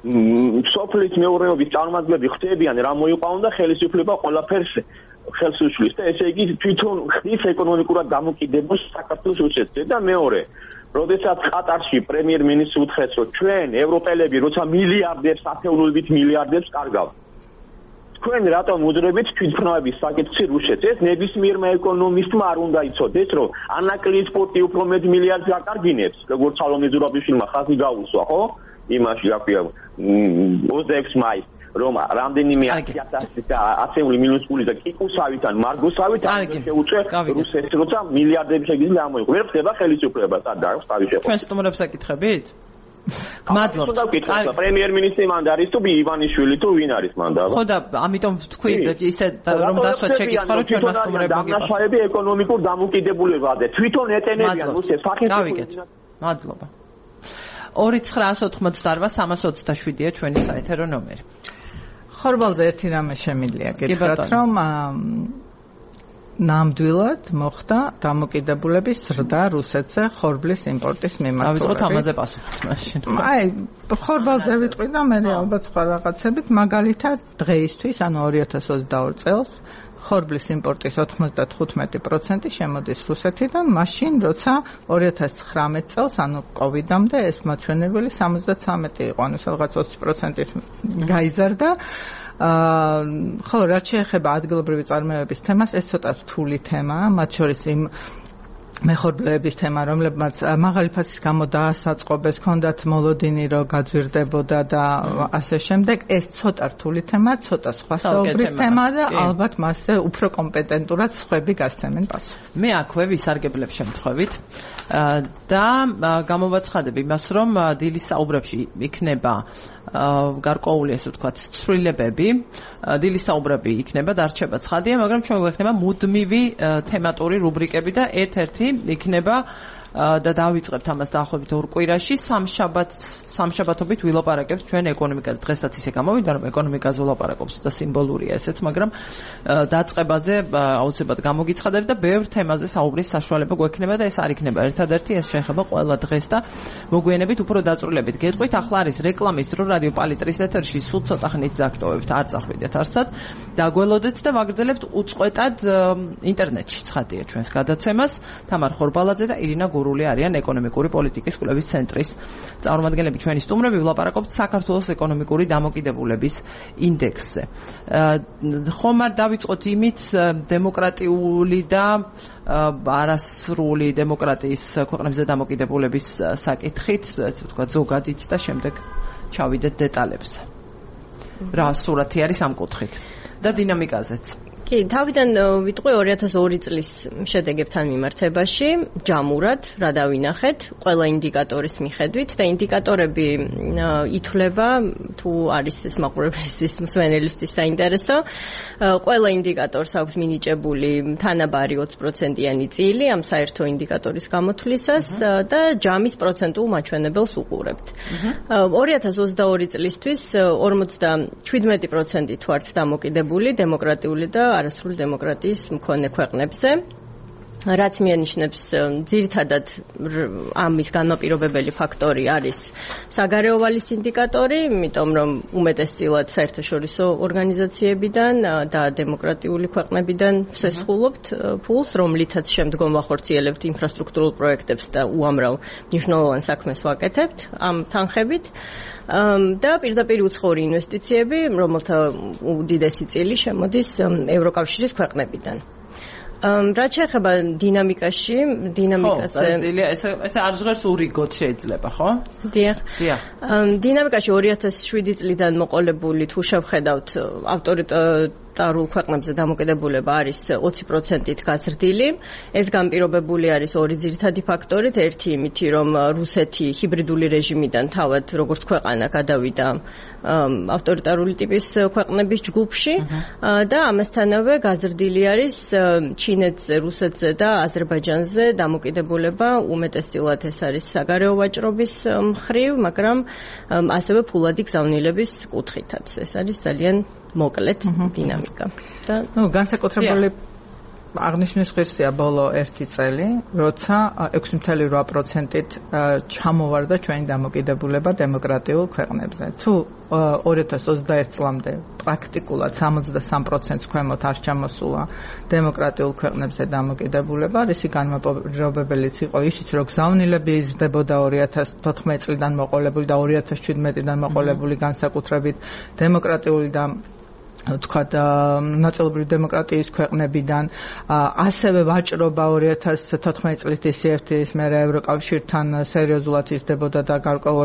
სოფლის მეურნეობის წარმომადგენლები ხდებიან რა მოიყვანონ და ხელისუფლება ყველაფერს ხელს უშლის და ესე იგი თვითონ ხდის ეკონომიკურად დამოკიდებულ საქართველოს უშეცდეთ და მეორე როდესაც ყატარში პრემიერ-მინისტრს უთხრეს რომ ჩვენ ევროპელები როცა მილიარდებს ათეულობით მილიარდებს კარგავთ თქვენ რატომ უძრებით თვითმფრინავების საკითხი რუსეთს? ეს ნებისმიერმა ეკონომისტმა არ უნდა იცოდეს, რომ ანაკლის სპორტი უფრო მეტ მილიარდს აკარგინებს, როგორც სალომე ზურაბიშვილმა ხაზი გაუსვა, ხო? იმაში აქვია 26 მაისს, რომ რამდენიმე 100 მილიონის პული და კიკუსავითან, მარგოსავით შეუწევს რუსეთს, როცა მილიარდები შეგიძლია ამოიღო. ვერ ხდება ხელისუფლება, სადაა თავი შეყო. ჩვენ სტუმრებს აკითხებით? გმადლობთ. პრემიერ-მინისტრი მანდ არის თუ ივანიშვილი თუ ვინ არის მანდ? ხო და ამიტომ თქვი ისე რომ დასვათ შეკითხა რომ ჩვენ მასტუმრები მოგიყვანთ. დამნაშავეები ეკონომიკურ დამოკიდებულებაზე თვითონ ეტენებიან რუსეთს ფაქტორს. მადლობა. 2988-327-ია ჩვენი საეთერო ნომერი. ხორბალზე ერთი რამე შემიძლია გითხრათ, რომ ნამდვილად მოხდა დამოკიდებულების ზრდა რუსეთზე ხორბლის იმპორტის მიმართულებით. ავიწყოთ ამაზე პასუხით მაშინ. აი, ხორბალზე ვიტყვი და მე ალბათ სხვა რაღაცებით, მაგალითად დღეისთვის, ანუ 2022 წელს ხორბლის იმპორტის 95% შემოდის რუსეთიდან, მაშინ როცა 2019 წელს, ანუ კოვიდამდე ეს მაჩვენებელი 73 იყო, ანუ სადღაც 20%-ით გაიზარდა. ხო, რაც შეეხება ადგილობრივი წარმოებების თემას, ეს ცოტა რთული თემაა, მათ შორის იმ მეხორბლეების თემა, რომლებმაც მაღალი ფასის გამო დაასაწყობეს, ჰქონდათ მოლოდინი, რომ გაძვირდებოდა და ასე შემდეგ. ეს ცოტა რთული თემა, ცოტა სხვა საუბრის თემაა და ალბათ მასზე უფრო კომპეტენტურად სხვები გასცემენ პასუხს. მე აქვე ვისარგებლებ შემთხვევით და გამოვაცხადებ იმას, რომ დილის საუბრებში იქნება გარკვეული ესე ვთქვათ ცვლილებები, დილის საუბრები იქნება დარჩება ცხადია, მაგრამ ჩვენ გვექნება მუდმივი თემატური რუბრიკები და ერთ-ერთი იქნება და დავიწყებთ ამას დაახლოებით 2 კვირაში. სამშაბათობით ვილაპარაკებთ ჩვენ ეკონომიკაზე. დღესაც ისე გამოვიდა, რომ ეკონომიკაზე ვილაპარაკობს და სიმბოლურია ესეც, მაგრამ დაწყებაზე აუცილებლად გამოგიცხადებ და ბევრ თემაზე საუბრის საშუალება გვექნება და ეს არ იქნება ერთადერთი, ეს შეეხება ყველა დღეს და მოგვიანებით უფრო დაწვრილებით გეტყვით. ახლა არის რეკლამის დრო რადიო პალიტრის ეთერში, სულ ცოტა ხნით დაგტოვებთ, არ წახვიდეთ არსად. დაგველოდეთ და ვაგრძელებთ უწყვეტად ინტერნეტში ცხადია ჩვენს გადაცემას. თამარ ხორბალაძე და ირინა გურული არიან ეკონომიკური პოლიტიკის კვლევის ცენტრის წარმომადგენლები. ჩვენი სტუმრები ვილაპარაკობთ საქართველოს ეკონომიკური დამოკიდებულების ინდექსზე. ხომ არ დავიწყოთ იმით დემოკრატიული და არასრული დემოკრატიის ქვეყნებზე დამოკიდებულების საკითხით, ესე ვთქვათ, ზოგადით და შემდეგ ჩავიდეთ დეტალებზე. რა სურათი არის ამ კუთხით და დინამიკაზეც. კი, თავიდან ვიტყვი 2002 წლის შედეგებთან მიმართებაში, ჯამურად რა დავინახეთ, ყველა ინდიკატორის მიხედვით და ინდიკატორები ითვლება თუ არის ეს მაყურებლის მსმენელისთვის საინტერესო. ყველა ინდიკატორს აქვს მინიჭებული თანაბარი 20%-იანი წილი ამ საერთო ინდიკატორის გამოთვლისას და ჯამის პროცენტულ მაჩვენებელს უყურებთ. 2022 წლისთვის 57% ვართ დამოკიდებული დემოკრატიული და არასრული დემოკრატიის მქონე ქვეყნებზე, რაც მიანიშნებს ძირითადად ამის განმაპირობებელი ფაქტორი არის საგარეო ვალის ინდიკატორი, იმიტომ რომ უმეტესწილად საერთაშორისო ორგანიზაციებიდან და დემოკრატიული ქვეყნებიდან ვსესხულობთ ფულს, რომლითაც შემდგომ ვახორციელებთ ინფრასტრუქტურულ პროექტებს და უამრავ მნიშვნელოვან საქმეს ვაკეთებთ ამ თანხებით. და პირდაპირ უცხოური ინვესტიციები, რომელთა უდიდესი წილი შემოდის ევროკავშირის ქვეყნებიდან. რაც შეეხება დინამიკაზე, ეს არ ჟღერს ურიგოთ შეიძლება, ხო? დიახ. დინამიკაში 2007 წლიდან მოყოლებული თუ შევხედავთ ავტორიტარულ ქვეყნებზე დამოკიდებულება არის 20%-ით გაზრდილი. ეს განპირობებული არის ორი ძირითადი ფაქტორით. ერთი იმითი, რომ რუსეთი ჰიბრიდული რეჟიმიდან თავად როგორც ქვეყანა გადავიდა ავტორიტარული ტიპის ქვეყნების ჯგუფში და ამასთანავე გაზრდილი არის ჩინეთზე, რუსეთზე და აზერბაიჯანზე დამოკიდებულება უმეტესწილად ეს არის საგარეო ვაჭრობის მხრივ, მაგრამ ასევე ფულადი გზავნილების კუთხითაც. ეს არის ძალიან მოკლედ დინამიკა. და განსაკუთრებული აღნიშნვის ღირსია ბოლო 1 წელი, როცა 6.8%-ით ჩამოვარდა ჩვენი დამოკიდებულება დემოკრატიულ ქვეყნებზე. თუ 2021 წლამდე პრაქტიკულად 63%-ს ქვემოთ არ ჩამოსულა დემოკრატიულ ქვეყნებზე დამოკიდებულება, რისი განმაპირობებელიც იყო ისიც, რომ გზავნილები იზრდებოდა 2014 წლიდან მოყოლებული და 2017-დან მოყოლებული განსაკუთრებით დემოკრატიული და თქვა ნაწილობრივ დემოკრატიის ქვეყნებიდან, ასევე ვაჭრობა 2014 წლის დისერტის მერე ევროკავშირთან სერიოზულად იზრდებოდა და გარკვეულ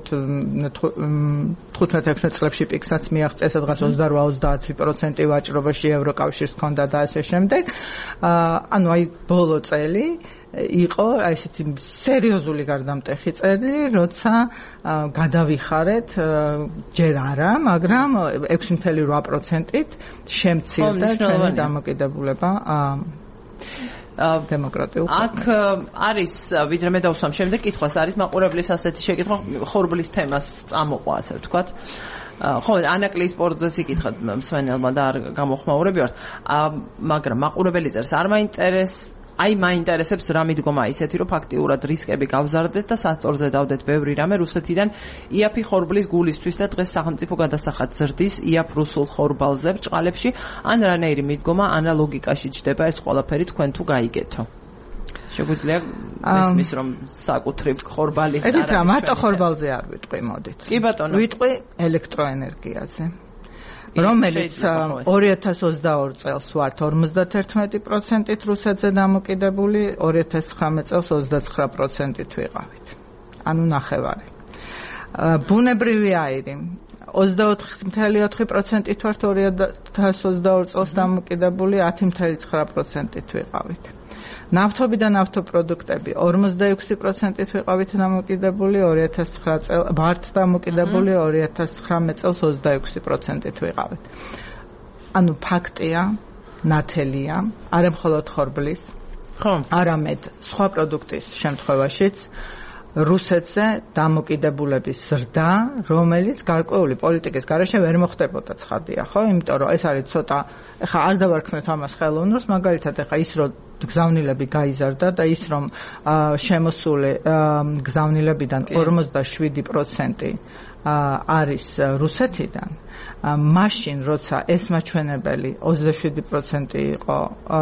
2015-16 წლებში პიკსაც მიაღწია, სადღაც 28-30% ვაჭრობაში ევროკავშირს ჰქონდა და ასე შემდეგ. ანუ აი ბოლო წელი იყო ესეთი სერიოზული გარდამტეხი წელი, როცა გადავიხარეთ ჯერ არა, მაგრამ 6.8%-ით შემცირდა ჩვენი დამოკიდებულება დემოკრატიულ. აქ არის, ვიდრე მე დავსვამ შემდეგ კითხვას, არის მაყურებლის ასეთი შეკითხვა, ხორბლის თემას წამოყვა, ასე ვთქვათ. ხო, ანაკლის სპორტზეც იკითხა მსმენელმა და არ გამოხმაურებიართ, მაგრამ მაყურებელი წერს არ მაინტერესებს რა მიდგომა ისეთი, რომ ფაქტიურად რისკები გავზარდეთ და სასწორზე დავდეთ ბევრი რამე რუსეთიდან იაფი ხორბლის გულისთვის და დღეს სახელმწიფო გადასახადს ზრდის იაფ რუსულ ხორბალზე ბჭყალებში, ან რანაირი მიდგომა ანალოგიკაში ჯდება ეს ყველაფერი თქვენ თუ გაიგეთო. შეგვიძლია მესმის რომ საკუთრივ ხორბალი ესეც რა მარტო ხორბალზე არ ვიტყვი, მოდით. კი ბატონო. ვიტყვი ელექტროენერგიაზე. რომელიც 2022 წელს ვართ 51%-ით რუსეთზე დამოკიდებული, 2019 წელს 29%-ით ვიყავით. ანუ ნახევარი. ბუნებრივი აირი 24.4%-ით ვართ 2022 წელს დამოკიდებული, 10.9%-ით ვიყავით. ნავთობი და ნავთობპროდუქტები 46%-ით ვიყავით დამოკიდებული, 2009 წელს ვართ დამოკიდებული, 2019 წელს 26%-ით ვიყავით. ანუ ფაქტია, ნათელია, არა მხოლოდ ხორბლის, არამედ სხვა პროდუქტის შემთხვევაშიც რუსეთზე დამოკიდებულების ზრდა, რომელიც გარკვეული პოლიტიკის გარეშე ვერ მოხდებოდა ცხადია, ხო? იმიტომ რომ ეს არის ცოტა, ეხლა არ დავარქმევთ ამას ხელოვნურს, მაგალითად ეხლა ის რომ გზავნილები გაიზარდა და ის რომ შემოსული გზავნილებიდან 47% არის რუსეთიდან, მაშინ როცა ეს მაჩვენებელი 27% იყო,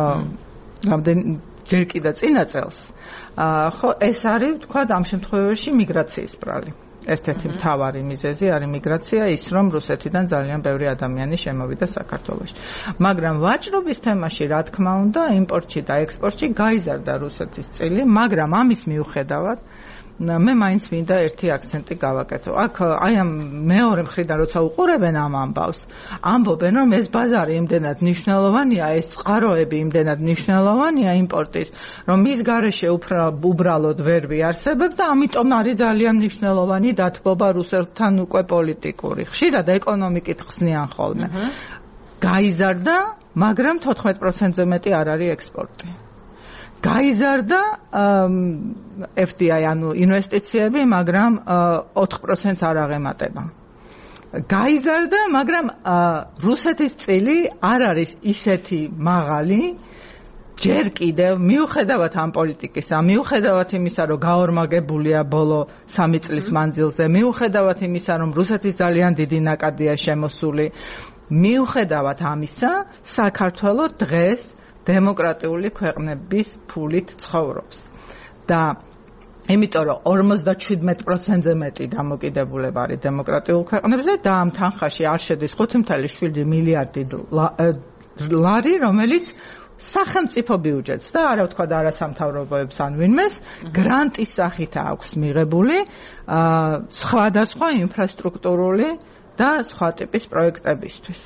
ჯერ კიდევ წინა წელს, ხო, ეს არის, თქვა, ამ შემთხვევაში მიგრაციის ბრალი. ერთ-ერთი მთავარი მიზეზი არის მიგრაცია, ის რომ რუსეთიდან ძალიან ბევრი ადამიანი შემოვიდა საქართველოში. მაგრამ ვაჭრობის თემაში, რა თქმა უნდა, იმპორტში და ექსპორტში გაიზარდა რუსეთის წილი, მაგრამ ამის მიუხედავად მე მაინც მინდა ერთი აქცენტი გავაკეთო. აქ აი ამ მეორე მხრიდან როცა უყურებენ ამ ამბავს, ამბობენ რომ ეს ბაზარი იმდენად მნიშვნელოვანია, ეს წყაროები იმდენად მნიშვნელოვანია იმპორტის, რომ მის გარეშე უბრალოდ ვერ ვიარსებებ და ამიტომ არის ძალიან მნიშვნელოვანი დათბობა რუსეთთან უკვე პოლიტიკური. ხშირად ეკონომიკით ხსნიან ხოლმე. გაიზარდა, მაგრამ 14%-ზე მეტი არ არის ექსპორტი. გაიზარდა FDI, ანუ ინვესტიციები, მაგრამ 4%-ს არ აღემატება. გაიზარდა, მაგრამ რუსეთის წილი არ არის ისეთი მაღალი, ჯერ კიდევ მიუხედავად ამ პოლიტიკისა, მიუხედავად იმისა, რომ გაორმაგებულია ბოლო 3 წლის მანძილზე, მიუხედავად იმისა, რომ რუსეთის ძალიან დიდი ნაკადია შემოსული, მიუხედავად ამისა, საქართველო დღეს დემოკრატიული ქვეყნების ფულით ცხოვრობს. და იმიტომ რომ 57%-ზე მეტი დამოკიდებულება არის დემოკრატიულ ქვეყნებზე და ამ თანხაში არ შედის 5.7 მილიარდი ლარი, რომელიც სახელმწიფო ბიუჯეტს და არა ვთქვა და არასამთავრობოებს ან ვინმეს გრანტის სახით აქვს მიღებული სხვადასხვა ინფრასტრუქტურული და სხვა ტიპის პროექტებისთვის.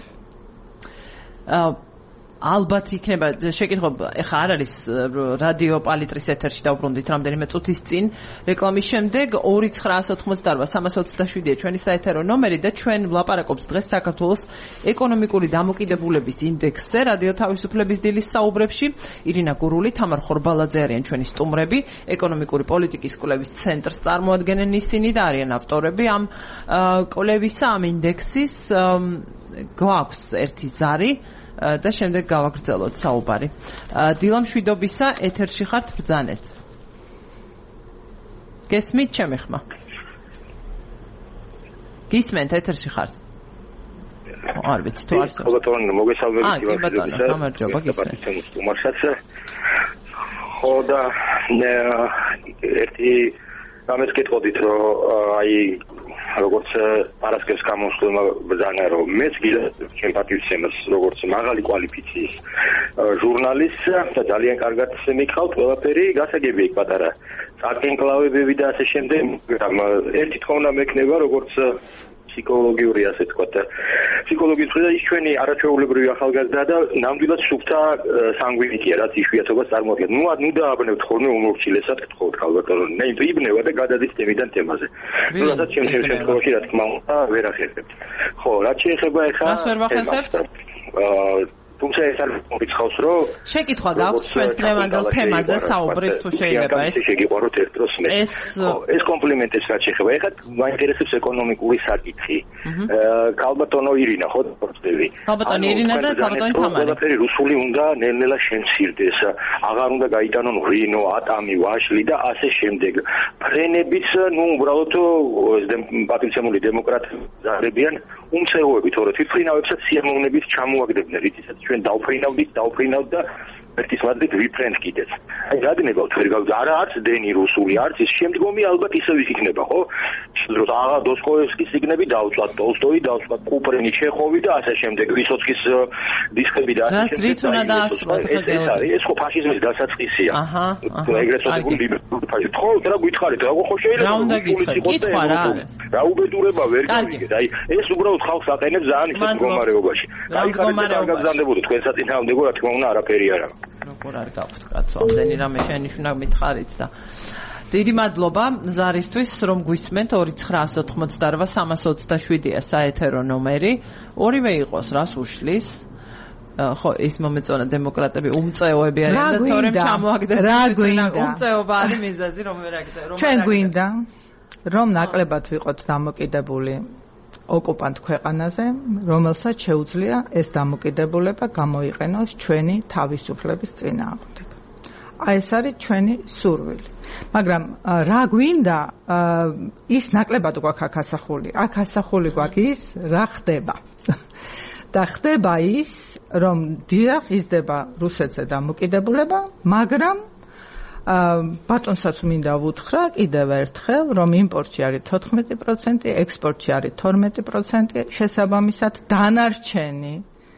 ალბათ იქნება შეკითხვა, ეხა არ არის რადიო პალიტრის ეთერში დავბრუნდით რამდენიმე წუთის წინ, რეკლამის შემდეგ 2988-327-ია ჩვენი საეთერო ნომერი და ჩვენ ვლაპარაკობთ დღეს საქართველოს ეკონომიკური დამოკიდებულების ინდექსზე, რადიო თავისუფლების დილის საუბრებში. ირინა გურული, თამარ ხორბალაძე არიან ჩვენი სტუმრები, ეკონომიკური პოლიტიკის კვლევის ცენტრს წარმოადგენენ ისინი და არიან ავტორები ამ კვლევისა, ამ ინდექსის. გვაქვს ერთი ზარი და შემდეგ გავაგრძელოთ საუბარი. დილა მშვიდობისა, ეთერში ხართ, ბრძანეთ. გესმით ჩემი ხმა? გისმენთ, ეთერში ხართ? არ ვიცი, თუ არ სულ. ბატონო, მოგესალმებით ივანშვილისა. გამარჯობა, გისმენთ. ხო და ერთი რამეს გეტყოდით, რომ აი როგორც პარასკევს გამოსვლება ბრძანა, რომ მეც ჩემ პატივცემას როგორც მაღალი კვალიფიციის ჟურნალისტს და ძალიან კარგად მიყავთ ყველაფერი, გასაგებია იქ პატარა წარკენკლავებები და ასე შემდეგ. ერთი თქმა უნდა მექნება როგორც ფსიქოლოგიური, ასე თქვათ, ფსიქოლოგიის მხრიდან ის ჩვენი არაჩვეულებრივი ახალგაზრდა და ნამდვილად სუფთა სანგვინიკია, რაც იშვიათობას წარმოადგენს. ნუ დააბნევთ ხოლმე უმორჩილესად გთხოვთ ალბათო, იბნევა და გადადის თემიდან თემაზე. ნუ რასაც ჩემ შემთხვევაში რა თქმა უნდა ვერ ახერხებთ. ხო, რაც შეეხება ეხლა მას ვერ ვახერხებთ? თუმცა ეს არ მოგიცხავს, რომ შეკითხვა გაქვს ჩვენს დღევანდელ თემაზე საუბრით, თუ შეიძლება ეს შეგიყვაროთ ერთ დროს მე. ეს კომპლიმენტებს რაც შეეხება, ეხლა მაინტერესებს ეკონომიკური საკითხი. ქალბატონო ირინა, ხო დავწდები. ქალბატონი ირინა და ქალბატონი თამარი. ყველაფერი რუსული უნდა ნელ-ნელა შემცირდეს. აღარ უნდა გაიტანონ ღვინო, ატამი, ვაშლი და ასე შემდეგ. ფრენებიც, ნუ უბრალოდ პატივცემული დემოკრატები ზარებიან უმციროები, თორე თვითფრინავებსაც სიამოვნებით ჩამოაგდებდნენ, რითიც ჩვენ დავფრინავდით და ერთის მადლით ვიფრენთ კიდეც. აი რადგანაც ვერ გავდა, არა არც დენი რუსული, არც ის შემდგომი ალბათ ისევ იქნება, ხო? რომ აღა დოსტოევსკის სიგნები დავწვათ, ტოლსტოი დავწვათ, კუპრინი, ჩეხოვი და ასე შემდეგ, ვისოცკის დისკები და ასე შემდეგ. რით უნდა დაასრულოთ ხა? ეს ხო ფაშიზმის დასაწყისია. ეგრეთ წოდებული ლიბერალური ფაშიზმი. ხო, რა გითხარით, რა ხო შეიძლება? რა უნდა გითხარით? კითხვა რა არის? რა უბედურება ვერ გავიგეთ. აი ეს უბრალოდ ხალხს აყენებს ძალიან ისეთ მდგომარეობაში. აი კარგად გაგზავნებოდეთ თქვენ საწინააღმდეგო, რა თქმა უნდა, არაფერი არ აქვს. როგორ არ გაქვთ კაცო, ამდენი რამე შენიშნა მითხარით და დიდი მადლობა ზარისთვის, რომ გვისმენთ. 2988-327-ია საეთერო ნომერი. ორივე იყოს რას უშლის. ხო ის მომეწონა დემოკრატები უმწეოები არიან და თორემ ჩამოაგდეთ რა გვინდა უმწეობა არის მიზეზი რომ ვერ აგდეთ რომ ჩვენ გვინდა რომ ნაკლებად ვიყოთ დამოკიდებული ოკუპანტ ქვეყანაზე რომელსაც შეუძლია ეს დამოკიდებულება გამოიყენოს ჩვენი თავისუფლების წინააღმდეგ აი ეს არის ჩვენი სურვილი მაგრამ რა გვინდა ის ნაკლებად გვაქვს აქ ასახული აქ ასახული გვაქვს ის რა ხდება და ხდება ის რომ დიახ იზრდება რუსეთზე დამოკიდებულება მაგრამ ბატონსაც მინდა ვუთხრა კიდევ ერთხელ რომ იმპორტში არის 14% ექსპორტში არის 12% შესაბამისად დანარჩენი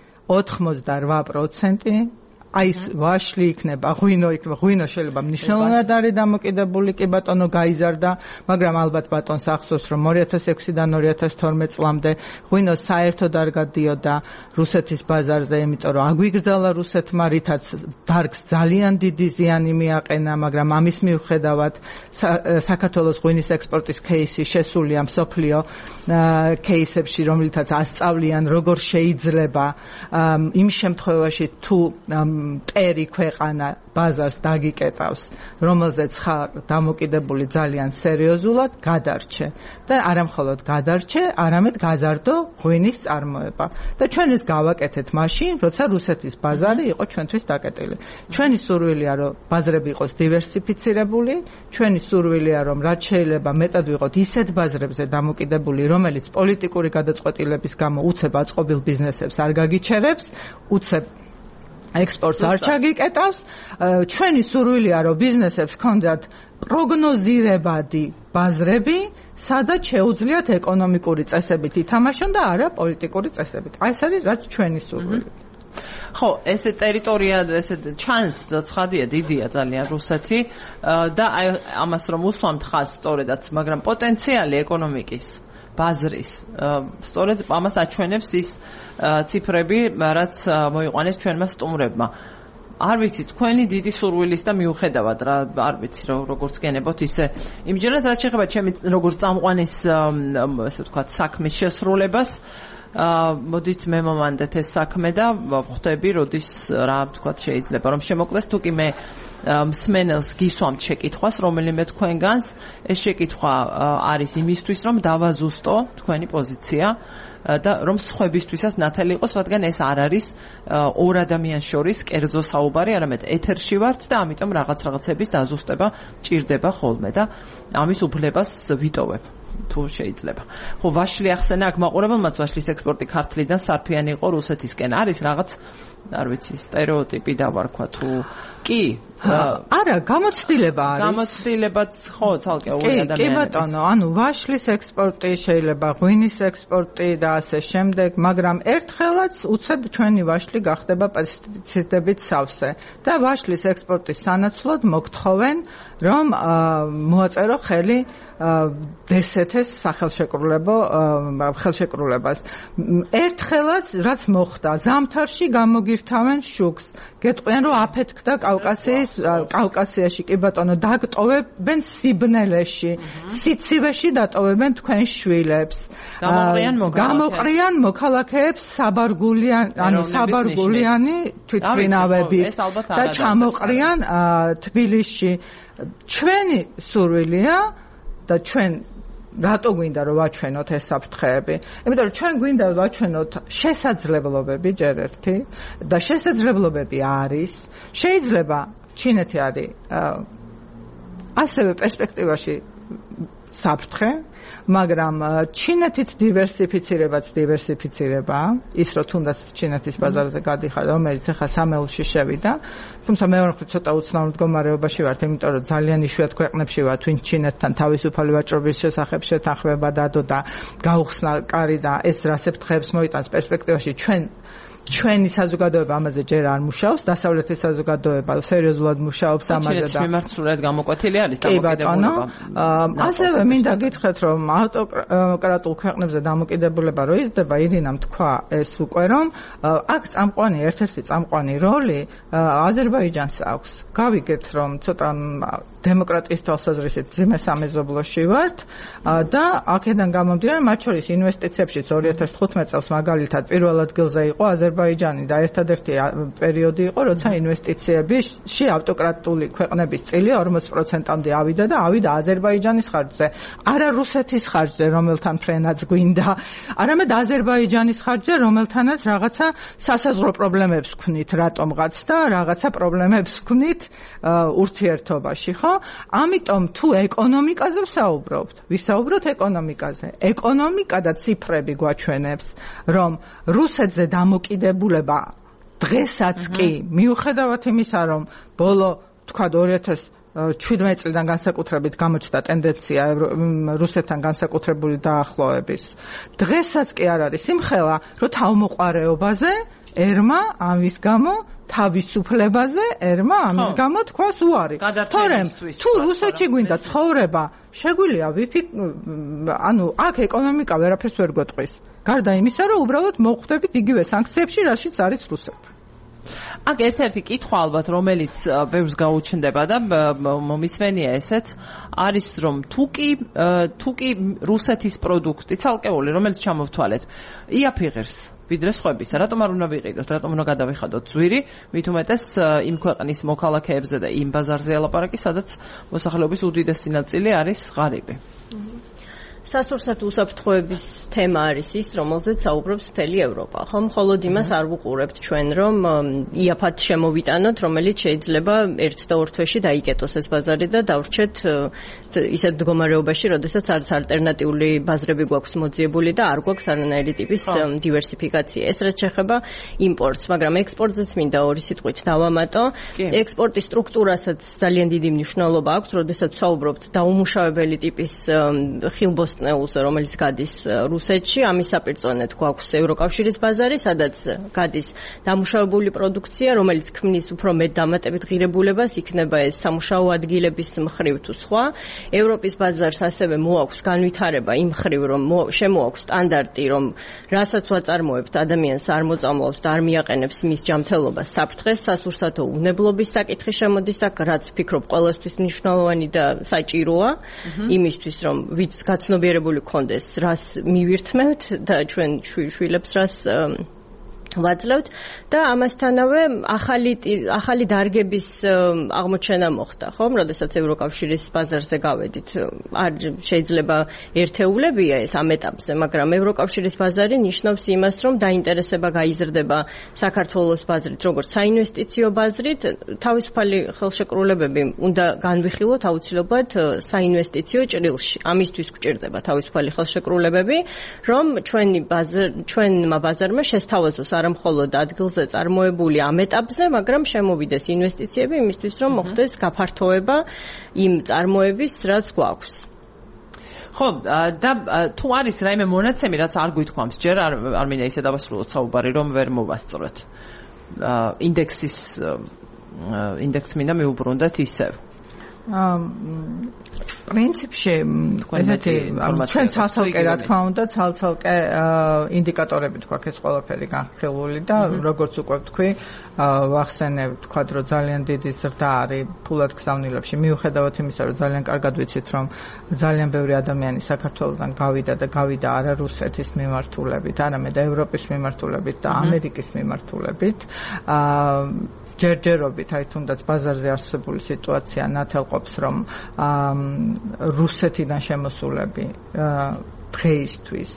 88% აი ეს ვაშლი იქნება, ღვინო შეიძლება მნიშვნელოვნად არის დამოკიდებული კი ბატონო გაიზარდა, მაგრამ ალბათ ბატონს ახსოვს რომ 2006-დან 2012 წლამდე ღვინო საერთოდ არ გადიოდა რუსეთის ბაზარზე, იმიტომ რომ აგვიგრძელა რუსეთმა, რითაც დარგს ძალიან დიდი ზიანი მიაყენა, მაგრამ ამის მიუხედავად საქართველოს ღვინის ექსპორტის кейსი შესულია მსოფლიო кейსებში, რომლითაც ასწავლიან როგორ შეიძლება იმ შემთხვევაში თუ მტერი ქვეყანა ბაზარს დაგიკეტავს, რომელზეც ხარ დამოკიდებული ძალიან სერიოზულად, გადარჩე და არა მხოლოდ გადარჩე, არამედ გაზარდო ღვინის წარმოება. და ჩვენ ეს გავაკეთეთ მაშინ, როცა რუსეთის ბაზარი იყო ჩვენთვის დაკეტილი. ჩვენი სურვილია, რომ ბაზრები იყოს დივერსიფიცირებული, ჩვენი სურვილია, რომ რაც შეიძლება მეტად ვიყოთ ისეთ ბაზრებზე დამოკიდებული, რომელიც პოლიტიკური გადაწყვეტილების გამო უცებ აწყობილ ბიზნესებს არ გაგიჩერებს, უცებ ექსპორტს არ ჩაგიკეტავს, ჩვენი სურვილია, რომ ბიზნესებს ჰქონდათ პროგნოზირებადი ბაზრები, სადაც შეუძლიათ ეკონომიკური წესებით ითამაშონ და არა პოლიტიკური წესებით. აი ეს არის რაც ჩვენი სურვილი. ხო, ესე ტერიტორია, ესე ჩანს და ცხადია, დიდია ძალიან რუსეთი და აი ამას რომ უსვამთ ხაზს სწორედაც, მაგრამ პოტენციალი ეკონომიკის ბაზრის სწორედ ამას აჩვენებს ის ციფრები, რაც მოიყვანეს ჩვენმა სტუმრებმა. არ ვიცი, თქვენი დიდი სურვილის და მიუხედავად რა, არ ვიცი, როგორც გენებოთ ისე იმჯერად რაც შეეხება ჩემი როგორც წამყვანის ესე ვთქვათ საქმის შესრულებას, მოდით მე მომანდეთ ეს საქმე და ხვდები, როდის რა ვთქვათ შეიძლება რომ შემოკლეს, თუ კი მე მსმენელს გისვამთ შეკითხვას, რომელიმე თქვენგანს, ეს შეკითხვა არის იმისთვის, რომ დავაზუსტო თქვენი პოზიცია და რომ სხვებისთვისაც ნათელი იყოს, რადგან ეს არ არის ორ ადამიანს შორის კერძო საუბარი, არამედ ეთერში ვართ და ამიტომ რაღაცების დაზუსტება ჭირდება ხოლმე და ამის უფლებას ვიტოვებ. თუ შეიძლება. ხო, ვაშლი ახსენა აქ მაყურებელმაც ვაშლის ექსპორტი ქართლიდან სარფიანი იყო რუსეთისკენ. არის რაღაც, არ ვიცი, სტერეოტიპი დავარქვა თუ კი? არა, გამოცდილება არის. გამოცდილებაც ხო, ცალკეული ადამიანების. კი ბატონო, ანუ ვაშლის ექსპორტი შეიძლება, ღვინის ექსპორტი და ასე შემდეგ, მაგრამ ერთხელაც უცებ ჩვენი ვაშლი გახდება პესტიციდებით სავსე და ვაშლის ექსპორტის სანაცვლოდ მოგთხოვენ, რომ მოაწერო ხელი დსთ-ს ხელშეკრულებას. ერთხელაც რაც მოხდა, ზამთარში გამოგირთავენ შუქს. გეტყვიან რომ აფეთქდა კავკასიაში კი ბატონო დაგტოვებენ სიბნელეში, სიცივეში დატოვებენ თქვენ შვილებს. გამოყრიან მოქალაქეებს საბარგულიანი თვითმფრინავები და ჩამოყრიან თბილისში. ჩვენი სურვილია და ჩვენ რატო გვინდა რომ ვაჩვენოთ ეს საფრთხეები? იმიტომ რომ ჩვენ გვინდა ვაჩვენოთ შესაძლებლობები ჯერ ერთი და შესაძლებლობები არის. შეიძლება ჩინეთი არის ასევე პერსპექტივაში საფრთხე, მაგრამ ჩინეთით დივერსიფიცირება, ის რომ თუნდაც ჩინეთის ბაზარზე გადიხარ, რომელიც ახლა სამეულში შევიდა, თუმცა მეორე მხრივ ცოტა უცნაურ მდგომარეობაში ვართ, იმიტომ რომ ძალიან იშვიათ ქვეყნებში ვართ, ვინც ჩინეთთან თავისუფალი ვაჭრობის შესახებ შეთანხმება დადო და გაუხსნა კარი და ეს რა საფრთხეებს მოიტანს პერსპექტივაში ჩვენი საზოგადოება ამაზე ჯერ არ მუშაობს, დასავლეთის საზოგადოება სერიოზულად მუშაობს ამაზე და მიმართულად გამოკვეთილი არის დამოკიდებულება. ასევე მინდა გითხრათ, რომ ავტოკრატულ ქვეყნებზე დამოკიდებულება რო იზრდება, ირინამ თქვა ეს უკვე რომ აქ ერთ-ერთი წამყვანი როლი აზერბაიჯანს აქვს. გავიგეთ რომ ცოტა დემოკრატიის თვალსაზრისით ძიმე სამეზობლოში ვართ და აქედან გამომდინარე მათ შორის ინვესტიციებშიც 2015 წელს მაგალითად პირველ ადგილზე იყო აზერბაიჯანი და ერთადერთი პერიოდი იყო როცა ინვესტიციებში ავტოკრატული ქვეყნების წილი 40%-მდე ავიდა და ავიდა აზერბაიჯანის ხარჯზე, არა რუსეთის ხარჯზე, რომელთან ფრენაც გვინდა, არამედ აზერბაიჯანის ხარჯზე, რომელთანაც რაღაცა სასაზღვრო პრობლემებს ვქნით რატომღაც და რაღაცა პრობლემებს ვქნით ურთიერთობაში, ხო? ამიტომ თუ ეკონომიკაზე ვისაუბროთ ეკონომიკაზე. ეკონომიკა და ციფრები გვაჩვენებს, რომ რუსეთზე დამოკიდებულება დღესაც კი მიუხედავად იმისა, რომ ბოლო თქვა 2017 წლიდან განსაკუთრებით გამოჩნდა ტენდენცია რუსეთთან განსაკუთრებული დაახლოების. დღესაც კი არ არის იმხელა, რომ თავმოყარეობაზე ერმა ამის გამო თავისუფლებაზე ერმა ამის გამო თქვას უარი. თორემ თუ რუსეთში გვინდა ცხოვრება, შეგვიძლია ანუ აქ ეკონომიკა ვერაფერს ვერ გვეტყვის. გარდა იმისა, რომ უბრალოდ მოხვდებით იგივე სანქციებში, რაშიც არის რუსეთი. აქ ერთ-ერთი კითხვა ალბათ, რომელიც ბევრს გაუჩნდება და მომისმენია ესეც, არის რომ თუ კი რუსეთის პროდუქტი ცალკეული, რომელიც ჩამოვთვალეთ, იაფიღებს ვიდრე სხვებისა, რატომ არ უნდა ვიყიდოთ, რატომ უნდა გადავიხადოთ ძვირი, მით უმეტეს იმ ქვეყნის მოქალაქეებზე და იმ ბაზარზე ელაპარაკი, სადაც მოსახლეობის უდიდესი ნაწილი არის ღარიბი. სასურსათო უსაფრთხოების თემა არის ის, რომელზეც საუბრობს მთელი ევროპა. ხომ მხოლოდ იმას არ ვუყურებთ ჩვენ, რომ იაფად შემოვიტანოთ, რომელიც შეიძლება 1 და 2 თვეში დაიკეტოს ეს ბაზარი და დავრჩეთ ისეთ მდგომარეობაში, როდესაც არც ალტერნატიული ბაზრები გვაქვს მოძიებული და არ გვაქვს არანაირი ტიპის დივერსიფიკაცია. ეს რაც შეეხება იმპორტს, მაგრამ ექსპორტზეც მინდა ორი სიტყვით დავამატო. ექსპორტის სტრუქტურასაც ძალიან დიდი მნიშვნელობა აქვს, როდესაც საუბრობთ დაუმუშავებელი ტიპის ხილბოსტნეულზე, რომელიც გადის რუსეთში, ამის საპირწონედ გვაქვს ევროკავშირის ბაზარი, სადაც გადის დამუშავებული პროდუქცია, რომელიც ქმნის უფრო მეტ დამატებით ღირებულებას, იქნება ეს სამუშაო ადგილების მხრივ თუ სხვა. ევროპის ბაზარს ასევე მოაქვს განვითარება იმ მხრივ, რომ შემოაქვს სტანდარტი, რომ რასაც ვაწარმოებთ, ადამიანს არ მოწამლავს და არ მიაყენებს მის ჯანმრთელობას საფრთხეს, სასურსათო უნებლობის საკითხი შემოდის აქ, რაც ვფიქრობ ყველასთვის მნიშვნელოვანი და საჭიროა, იმისთვის, რომ გაცნობიერებული გქონდეს, რას მივირთმევთ და ჩვენ შვილებს რას ვაძლევთ და ამასთანავე ახალი დარგების აღმოჩენა მოხდა, ხომ? როდესაც ევროკავშირის ბაზარზე გავედით, არ შეიძლება ერთეულებია ეს ამ ეტაპზე, მაგრამ ევროკავშირის ბაზარი ნიშნავს იმას, რომ დაინტერესება გაიზრდება საქართველოს ბაზრით, როგორც საინვესტიციო ბაზრით, თავისუფალი ხელშეკრულებები უნდა განვიხილოთ აუცილებლად საინვესტიციო ჭრილში. ამისთვის გვჭირდება თავისუფალი ხელშეკრულებები, რომ ჩვენმა ბაზარმა შესთავაზოს არა მხოლოდ ადგილზე წარმოებული ამ ეტაპზე, მაგრამ შემოვიდეს ინვესტიციები იმისთვის, რომ მოხდეს გაფართოება იმ წარმოების, რაც გვაქვს. ხო, და თუ არის რაიმე მონაცემი, რაც არ გვითქვამს, ჯერ არ მინდა ისე დავასრულოთ საუბარი, რომ ვერ მოვასწოროთ. ინდექსს მინდა მივუბრუნდეთ ისევ. პრინციპში ესეთი ჩვენ ცალ-ცალკე რა თქმა უნდა ცალ-ცალკე ინდიკატორები თქვა ეს ყველაფერი განხილული და როგორც უკვე ვთქვი ვახსენებ თქვა რომ ძალიან დიდი ზრდა არის ფულად გზავნილებში მიუხედავად იმისა რომ ძალიან კარგად ვიცით რომ ძალიან ბევრი ადამიანი საქართველოსგან გავიდა არა რუსეთის მიმართულებით არამედ ევროპის მიმართულებით და ამერიკის მიმართულებით ჯერჯერობით აი თუნდაც ბაზარზე არსებული სიტუაცია ნათელყოფს რომ რუსეთიდან შემოსულები დღეისთვის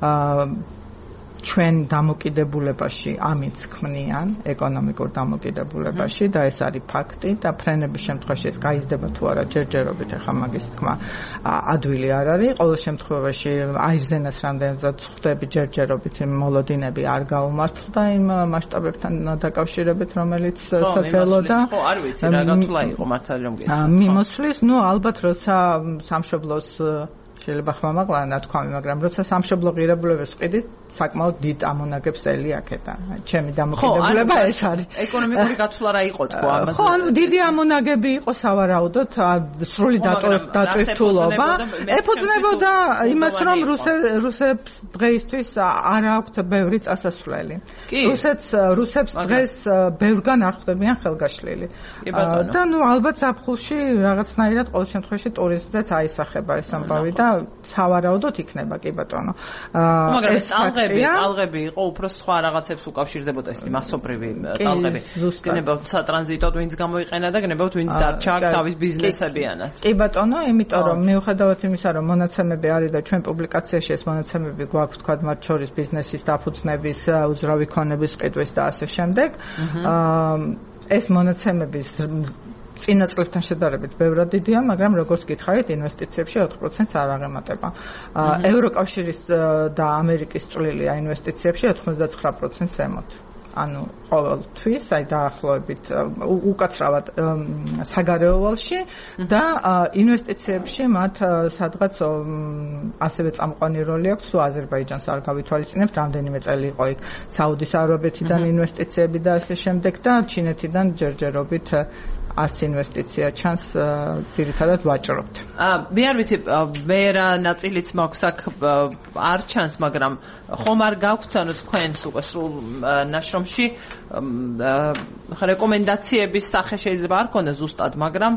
ჩვენ დამოკიდებულებაში ამიც ქმნიან ეკონომიკურ დამოკიდებულებაში და ეს არის ფაქტი და ფრენების შემთხვევაში ეს გაიზრდება თუ არა ჯერჯერობით ახლა მაგის თქმა ადვილი არ არის ყოველ შემთხვევაში აირზენას რამდენადაც ხვდები ჯერჯერობით მოლოდინები არ გაუმართლდა იმ მასშტაბებთან დაკავშირებით რომელიც სოციალო და ხო არ ვიცი რა გათვლა იყო მართალი რომ გეტყვი მიმოსვლის ნუ ალბათ როცა სამშობლოს შეიძლება ხმამაღლა თქვამი, მაგრამ როცა სამშობლო ღირებულებას ვყიდით, საკმაოდ დიდ ამონაგებს ელი აქეთან. ჩემი დამოკიდებულება ეს არის. ეკონომიკური გაცვლა რა იყო თქო ამაზე? ხო, ანუ დიდი ამონაგები იყო სავარაუდოდ, სრული დატვირთულობა. ეფუძნებოდა იმას, რომ რუსებს დღეისთვის არ აქვთ ბევრი წასასვლელი. რუსებს დღეს ბევრგან არ ხვდებიან ხელგაშლილი. და ნუ ალბათ ზაფხულში რაღაცნაირად ყოველ შემთხვევაში ტურიზმზეც აისახება ეს ამბავი და სავარაუდოდ იქნება კი ბატონო. მაგრამ ტალღები იყო უფრო სხვა რაღაცებს უკავშირდებოდა ესეთი მასობრივი ტალღები. გნებავთ სატრანზიტოდ ვინც გამოიყენა და გნებავთ ვინც დარჩა თავის ბიზნესებიანად. კი ბატონო, იმიტომ რომ მიუხედავად იმისა, რომ მონაცემები არის და ჩვენ პუბლიკაციაში ეს მონაცემები გვაქვს თქვა მათ შორის ბიზნესის დაფუძნების, უძრავი ქონების ყიდვის და ასე შემდეგ. ეს მონაცემების წინა წლებთან შედარებით ბევრად დიდია, მაგრამ როგორც გითხარით, ინვესტიციებში 4%-ს არ აღემატება. ევროკავშირის და ამერიკის წვლილი ინვესტიციებში 99%-ს ემოთ. ანუ ყოველთვის, აი დაახლოებით უკაცრავად საგარეო ვალში და ინვესტიციებში მათ სადღაც ასევე წამყვანი როლი აქვს, თუ აზერბაიჯანს არ გავითვალისწინებთ, რამდენიმე წელი იყო იქ საუდის არაბეთიდან ინვესტიციები და ასე შემდეგ და ჩინეთიდან ჯერჯერობით არც ინვესტიცია ჩანს, ძირითადად ვაჭრობთ. მე არ ვიცი, მე რა ნაწილიც მაქვს აქ არ ჩანს, მაგრამ ხომ არ გაქვთ ანუ თქვენს უკვე სრულ ნაშრომში რეკომენდაციების სახე შეიძლება არ ქონდეს ზუსტად, მაგრამ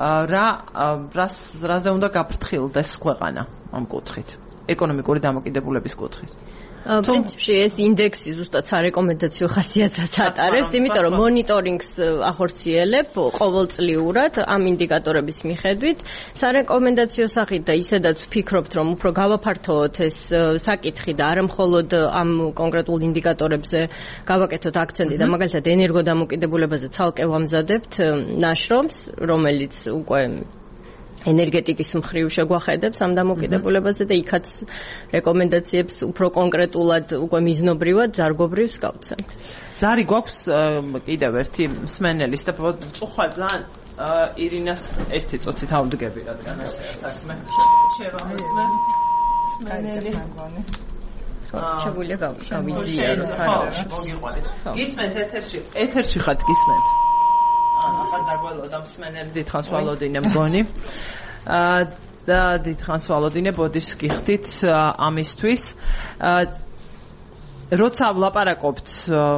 რაზე უნდა გაფრთხილდეს ქვეყანა ამ კუთხით, ეკონომიკური დამოკიდებულების კუთხით. პრინციპში ეს ინდექსი ზუსტად სარეკომენდაციო ხასიათსაც ატარებს, იმიტომ რომ მონიტორინგს ახორციელებ ყოველწლიურად ამ ინდიკატორების მიხედვით. სარეკომენდაციო სახით და ისედაც ვფიქრობთ, რომ უფრო გავაფართოვოთ ეს საკითხი და არა მხოლოდ ამ კონკრეტულ ინდიკატორებზე გავაკეთოთ აქცენტი და მაგალითად ენერგოდამოკიდებულებაზე ცალკე ვამზადებთ ნაშრომს, რომელიც უკვე ენერგეტიკის მხრივ შეგვახედებს ამ დამოკიდებულებაზე და იქაც რეკომენდაციებს უფრო კონკრეტულად უკვე მიზნობრივად დარგობრივს გავცემთ. ზარი გვაქვს კიდევ ერთი მსმენელის და წუხვალ ძალიან ირინას ერთი წუთით ავდგები, რადგან ასეა საქმე. შევამოწმე მსმენელი. შეგვიძლია გავიზიაროთ ხარჯი. გისმენთ ეთერში ხართ გისმენთ. ახლა დაგვალოდა მსმენელი დიდხანს ვალოდინე მგონი. და დიდხანს ვალოდინე ბოდიშს გიხდით ამისთვის. როცა ვლაპარაკობთ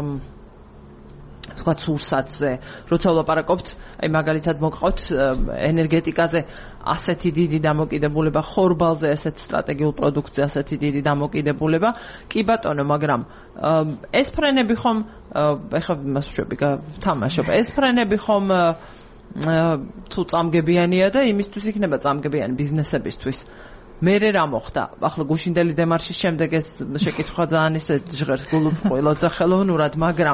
თქვა სურსათზე, როცა ვლაპარაკობთ, აი მაგალითად მოგყავთ ენერგეტიკაზე ასეთი დიდი დამოკიდებულება, ხორბალზე ასეთ სტრატეგიულ პროდუქტზე ასეთი დიდი დამოკიდებულება. კი ბატონო, მაგრამ ეს ფრენები ხომ ეხლა იმას ვშვები თამაშობ. ეს ფრენები ხომ თუ წამგებიანია და იმისთვის იქნება წამგებიანი ბიზნესებისთვის. მე რა მოხდა? ახლა გუშინდელი დემარშის შემდეგ ეს შეკითხვა ძალიან ისე ჟღერს გულუბრყვილოდ და ხელოვნურად, მაგრამ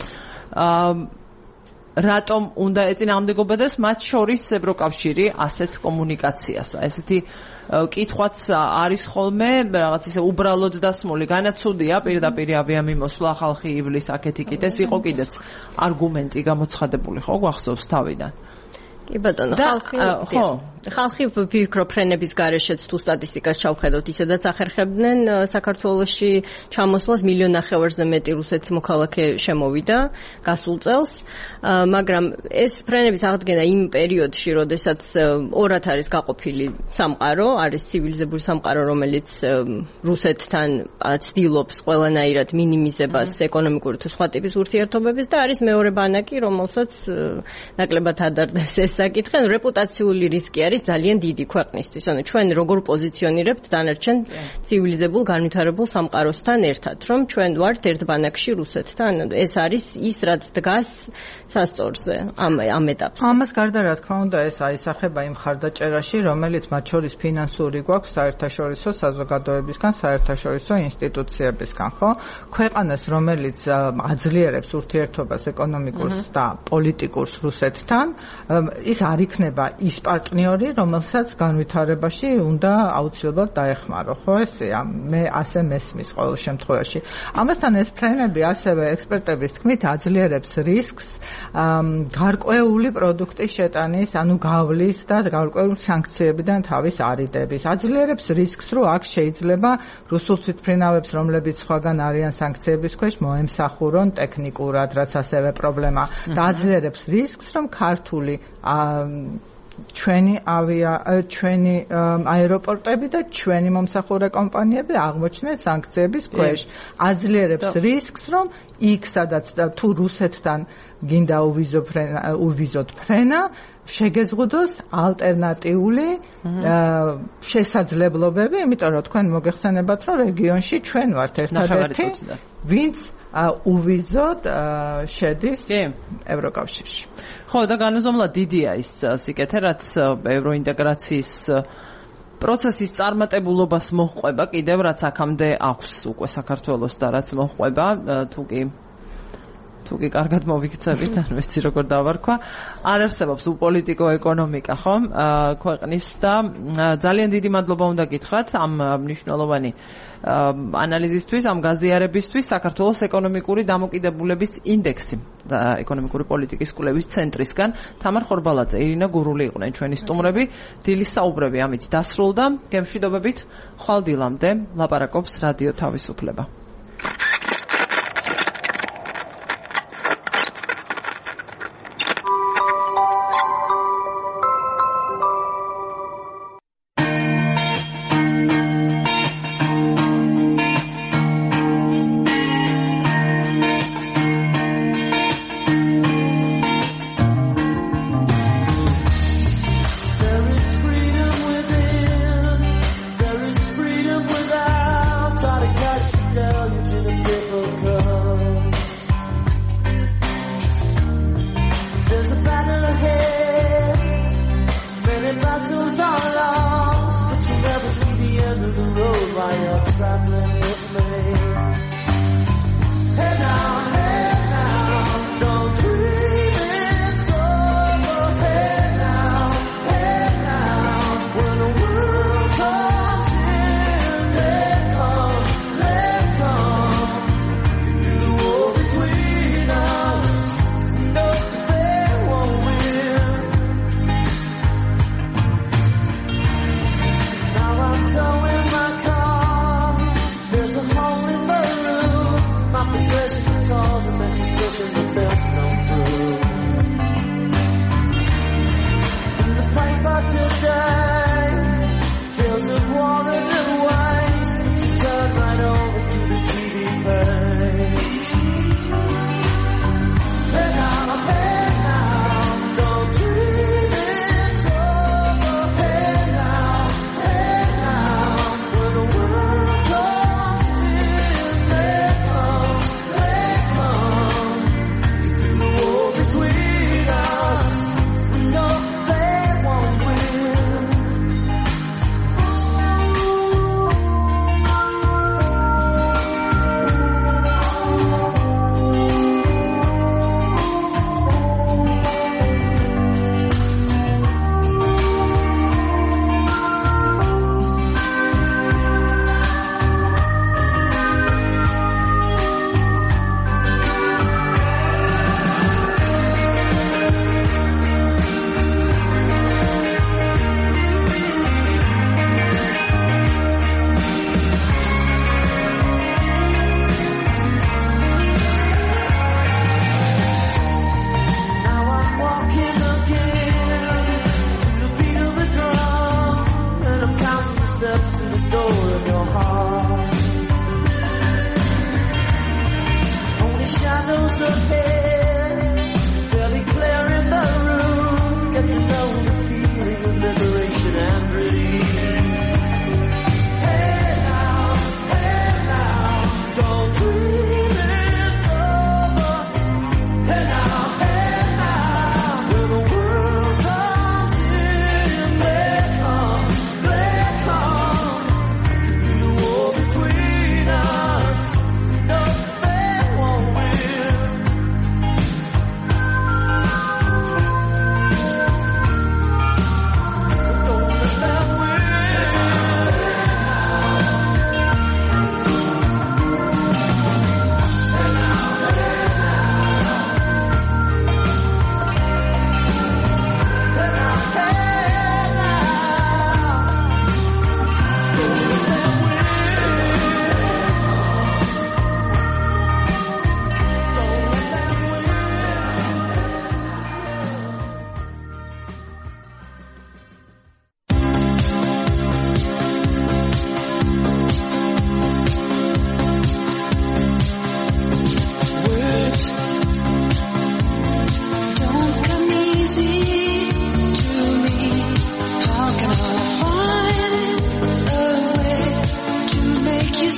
რატომ უნდა ეწინააღმდეგობოდეს მათ შორის ევროკავშირი ასეთ კომუნიკაციას? ესეთი კითხვაც არის ხოლმე, რაღაც ისე უბრალოდ დასმული, განაცუდია პირდაპირ ავიამიმოსვლა, ხალხი ივლის აქეთ იქით, ეს იყო კიდეც არგუმენტი გამოცხადებული, ხო, გვახსოვს თავიდან? კი ბატონო, ხალხი ვფიქრობ ფრენების გარეშეც თუ სტატისტიკას ჩავხედოთ, ისედაც ახერხებდნენ საქართველოში ჩამოსვლას 1.5 მილიონზე მეტი რუსეთის მოქალაქე შემოვიდა გასულ წელს, მაგრამ ეს ფრენების აღდგენა იმ პერიოდში, როდესაც ორად არის გაყოფილი სამყარო, არის ცივილიზებული სამყარო, რომელიც რუსეთთან ცდილობს ყველანაირად მინიმიზებას ეკონომიკური თუ სხვა ტიპის ურთიერთობების და არის მეორე ბანაკი, რომელსაც ნაკლებად ადარდეს ეს საკითხი, რეპუტაციული რისკი არის ძალიან დიდი ქვეყნისთვის. ანუ ჩვენ როგორ პოზიციონირებთ დანარჩენ ცივილიზებულ განვითარებულ სამყაროსთან ერთად, რომ ჩვენ ვართ ერთ ბანაკში რუსეთთან. ეს არის ის, რაც დგას სასწორზე ამ ეტაპზე. ამას გარდა რა თქმა უნდა ეს აისახება იმ ხარდაჭერაში, რომელიც მათ შორის ფინანსური გვაქვს საერთაშორისო საზოგადოებისგან, საერთაშორისო ინსტიტუციებისგან, ხო? ქვეყანას, რომელიც აძლიერებს ურთიერთობას ეკონომიკურს და პოლიტიკურს რუსეთთან, ის არ იქნება ის პარტნიორი, რომელსაც განვითარებაში უნდა აუცილებლად დაეხმარო, ხო ესეა? მე ასე მესმის ყოველ შემთხვევაში. ამასთან ეს ფრენები ასევე ექსპერტების თქმით აძლიერებს რისკს გარკვეული პროდუქტის შეტანის, ანუ გავლის და გარკვეული სანქციებიდან თავის არიდების. აძლიერებს რისკს, რომ აქ შეიძლება რუსულ თვითმფრინავებს, რომლებიც სხვაგან არიან სანქციების ქვეშ, მოემსახურონ ტექნიკურად, რაც ასევე პრობლემა. და აძლიერებს რისკს, რომ ქართული ჩვენი აეროპორტები და ჩვენი მომსახურე კომპანიები აღმოჩნდნენ სანქციების ქვეშ. აძლიერებს რისკს, რომ იქ სადაც თუ რუსეთთან გინდა უვიზოთ ფრენა, შეგეზღუდოს ალტერნატიული შესაძლებლობები, იმიტომ რომ თქვენ მოგეხსენებათ, რომ რეგიონში ჩვენ ვართ ერთადერთი, ვინც უვიზოდ შედის ევროკავშირში. ხო, და განუზომლად დიდია ის სიკეთე, რაც ევროინტეგრაციის პროცესის წარმატებულობას მოჰყვება, კიდევ რაც აქამდე აქვს უკვე საქართველოს და რაც მოჰყვება, თუ კი კარგად მოვიქცევით, არ ვიცი როგორ დავარქვა, არ არსებობს უპოლიტიკო ეკონომიკა, ხო? ქვეყნის და ძალიან დიდი მადლობა უნდა გითხრათ ამ მნიშვნელოვანი ანალიზისთვის, ამ გაზიარებისთვის. საქართველოს ეკონომიკური დამოკიდებულების ინდექსი და ეკონომიკური პოლიტიკის კვლევის ცენტრისგან თამარ ხორბალაძე, ირინა გურული იყვნენ ჩვენი სტუმრები. დილის საუბრები ამით დასრულდა. გემშვიდობებით, ხვალ დილამდე ლაპარაკობს რადიო თავისუფლება.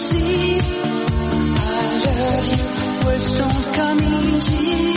see. I love you, words don't come easy.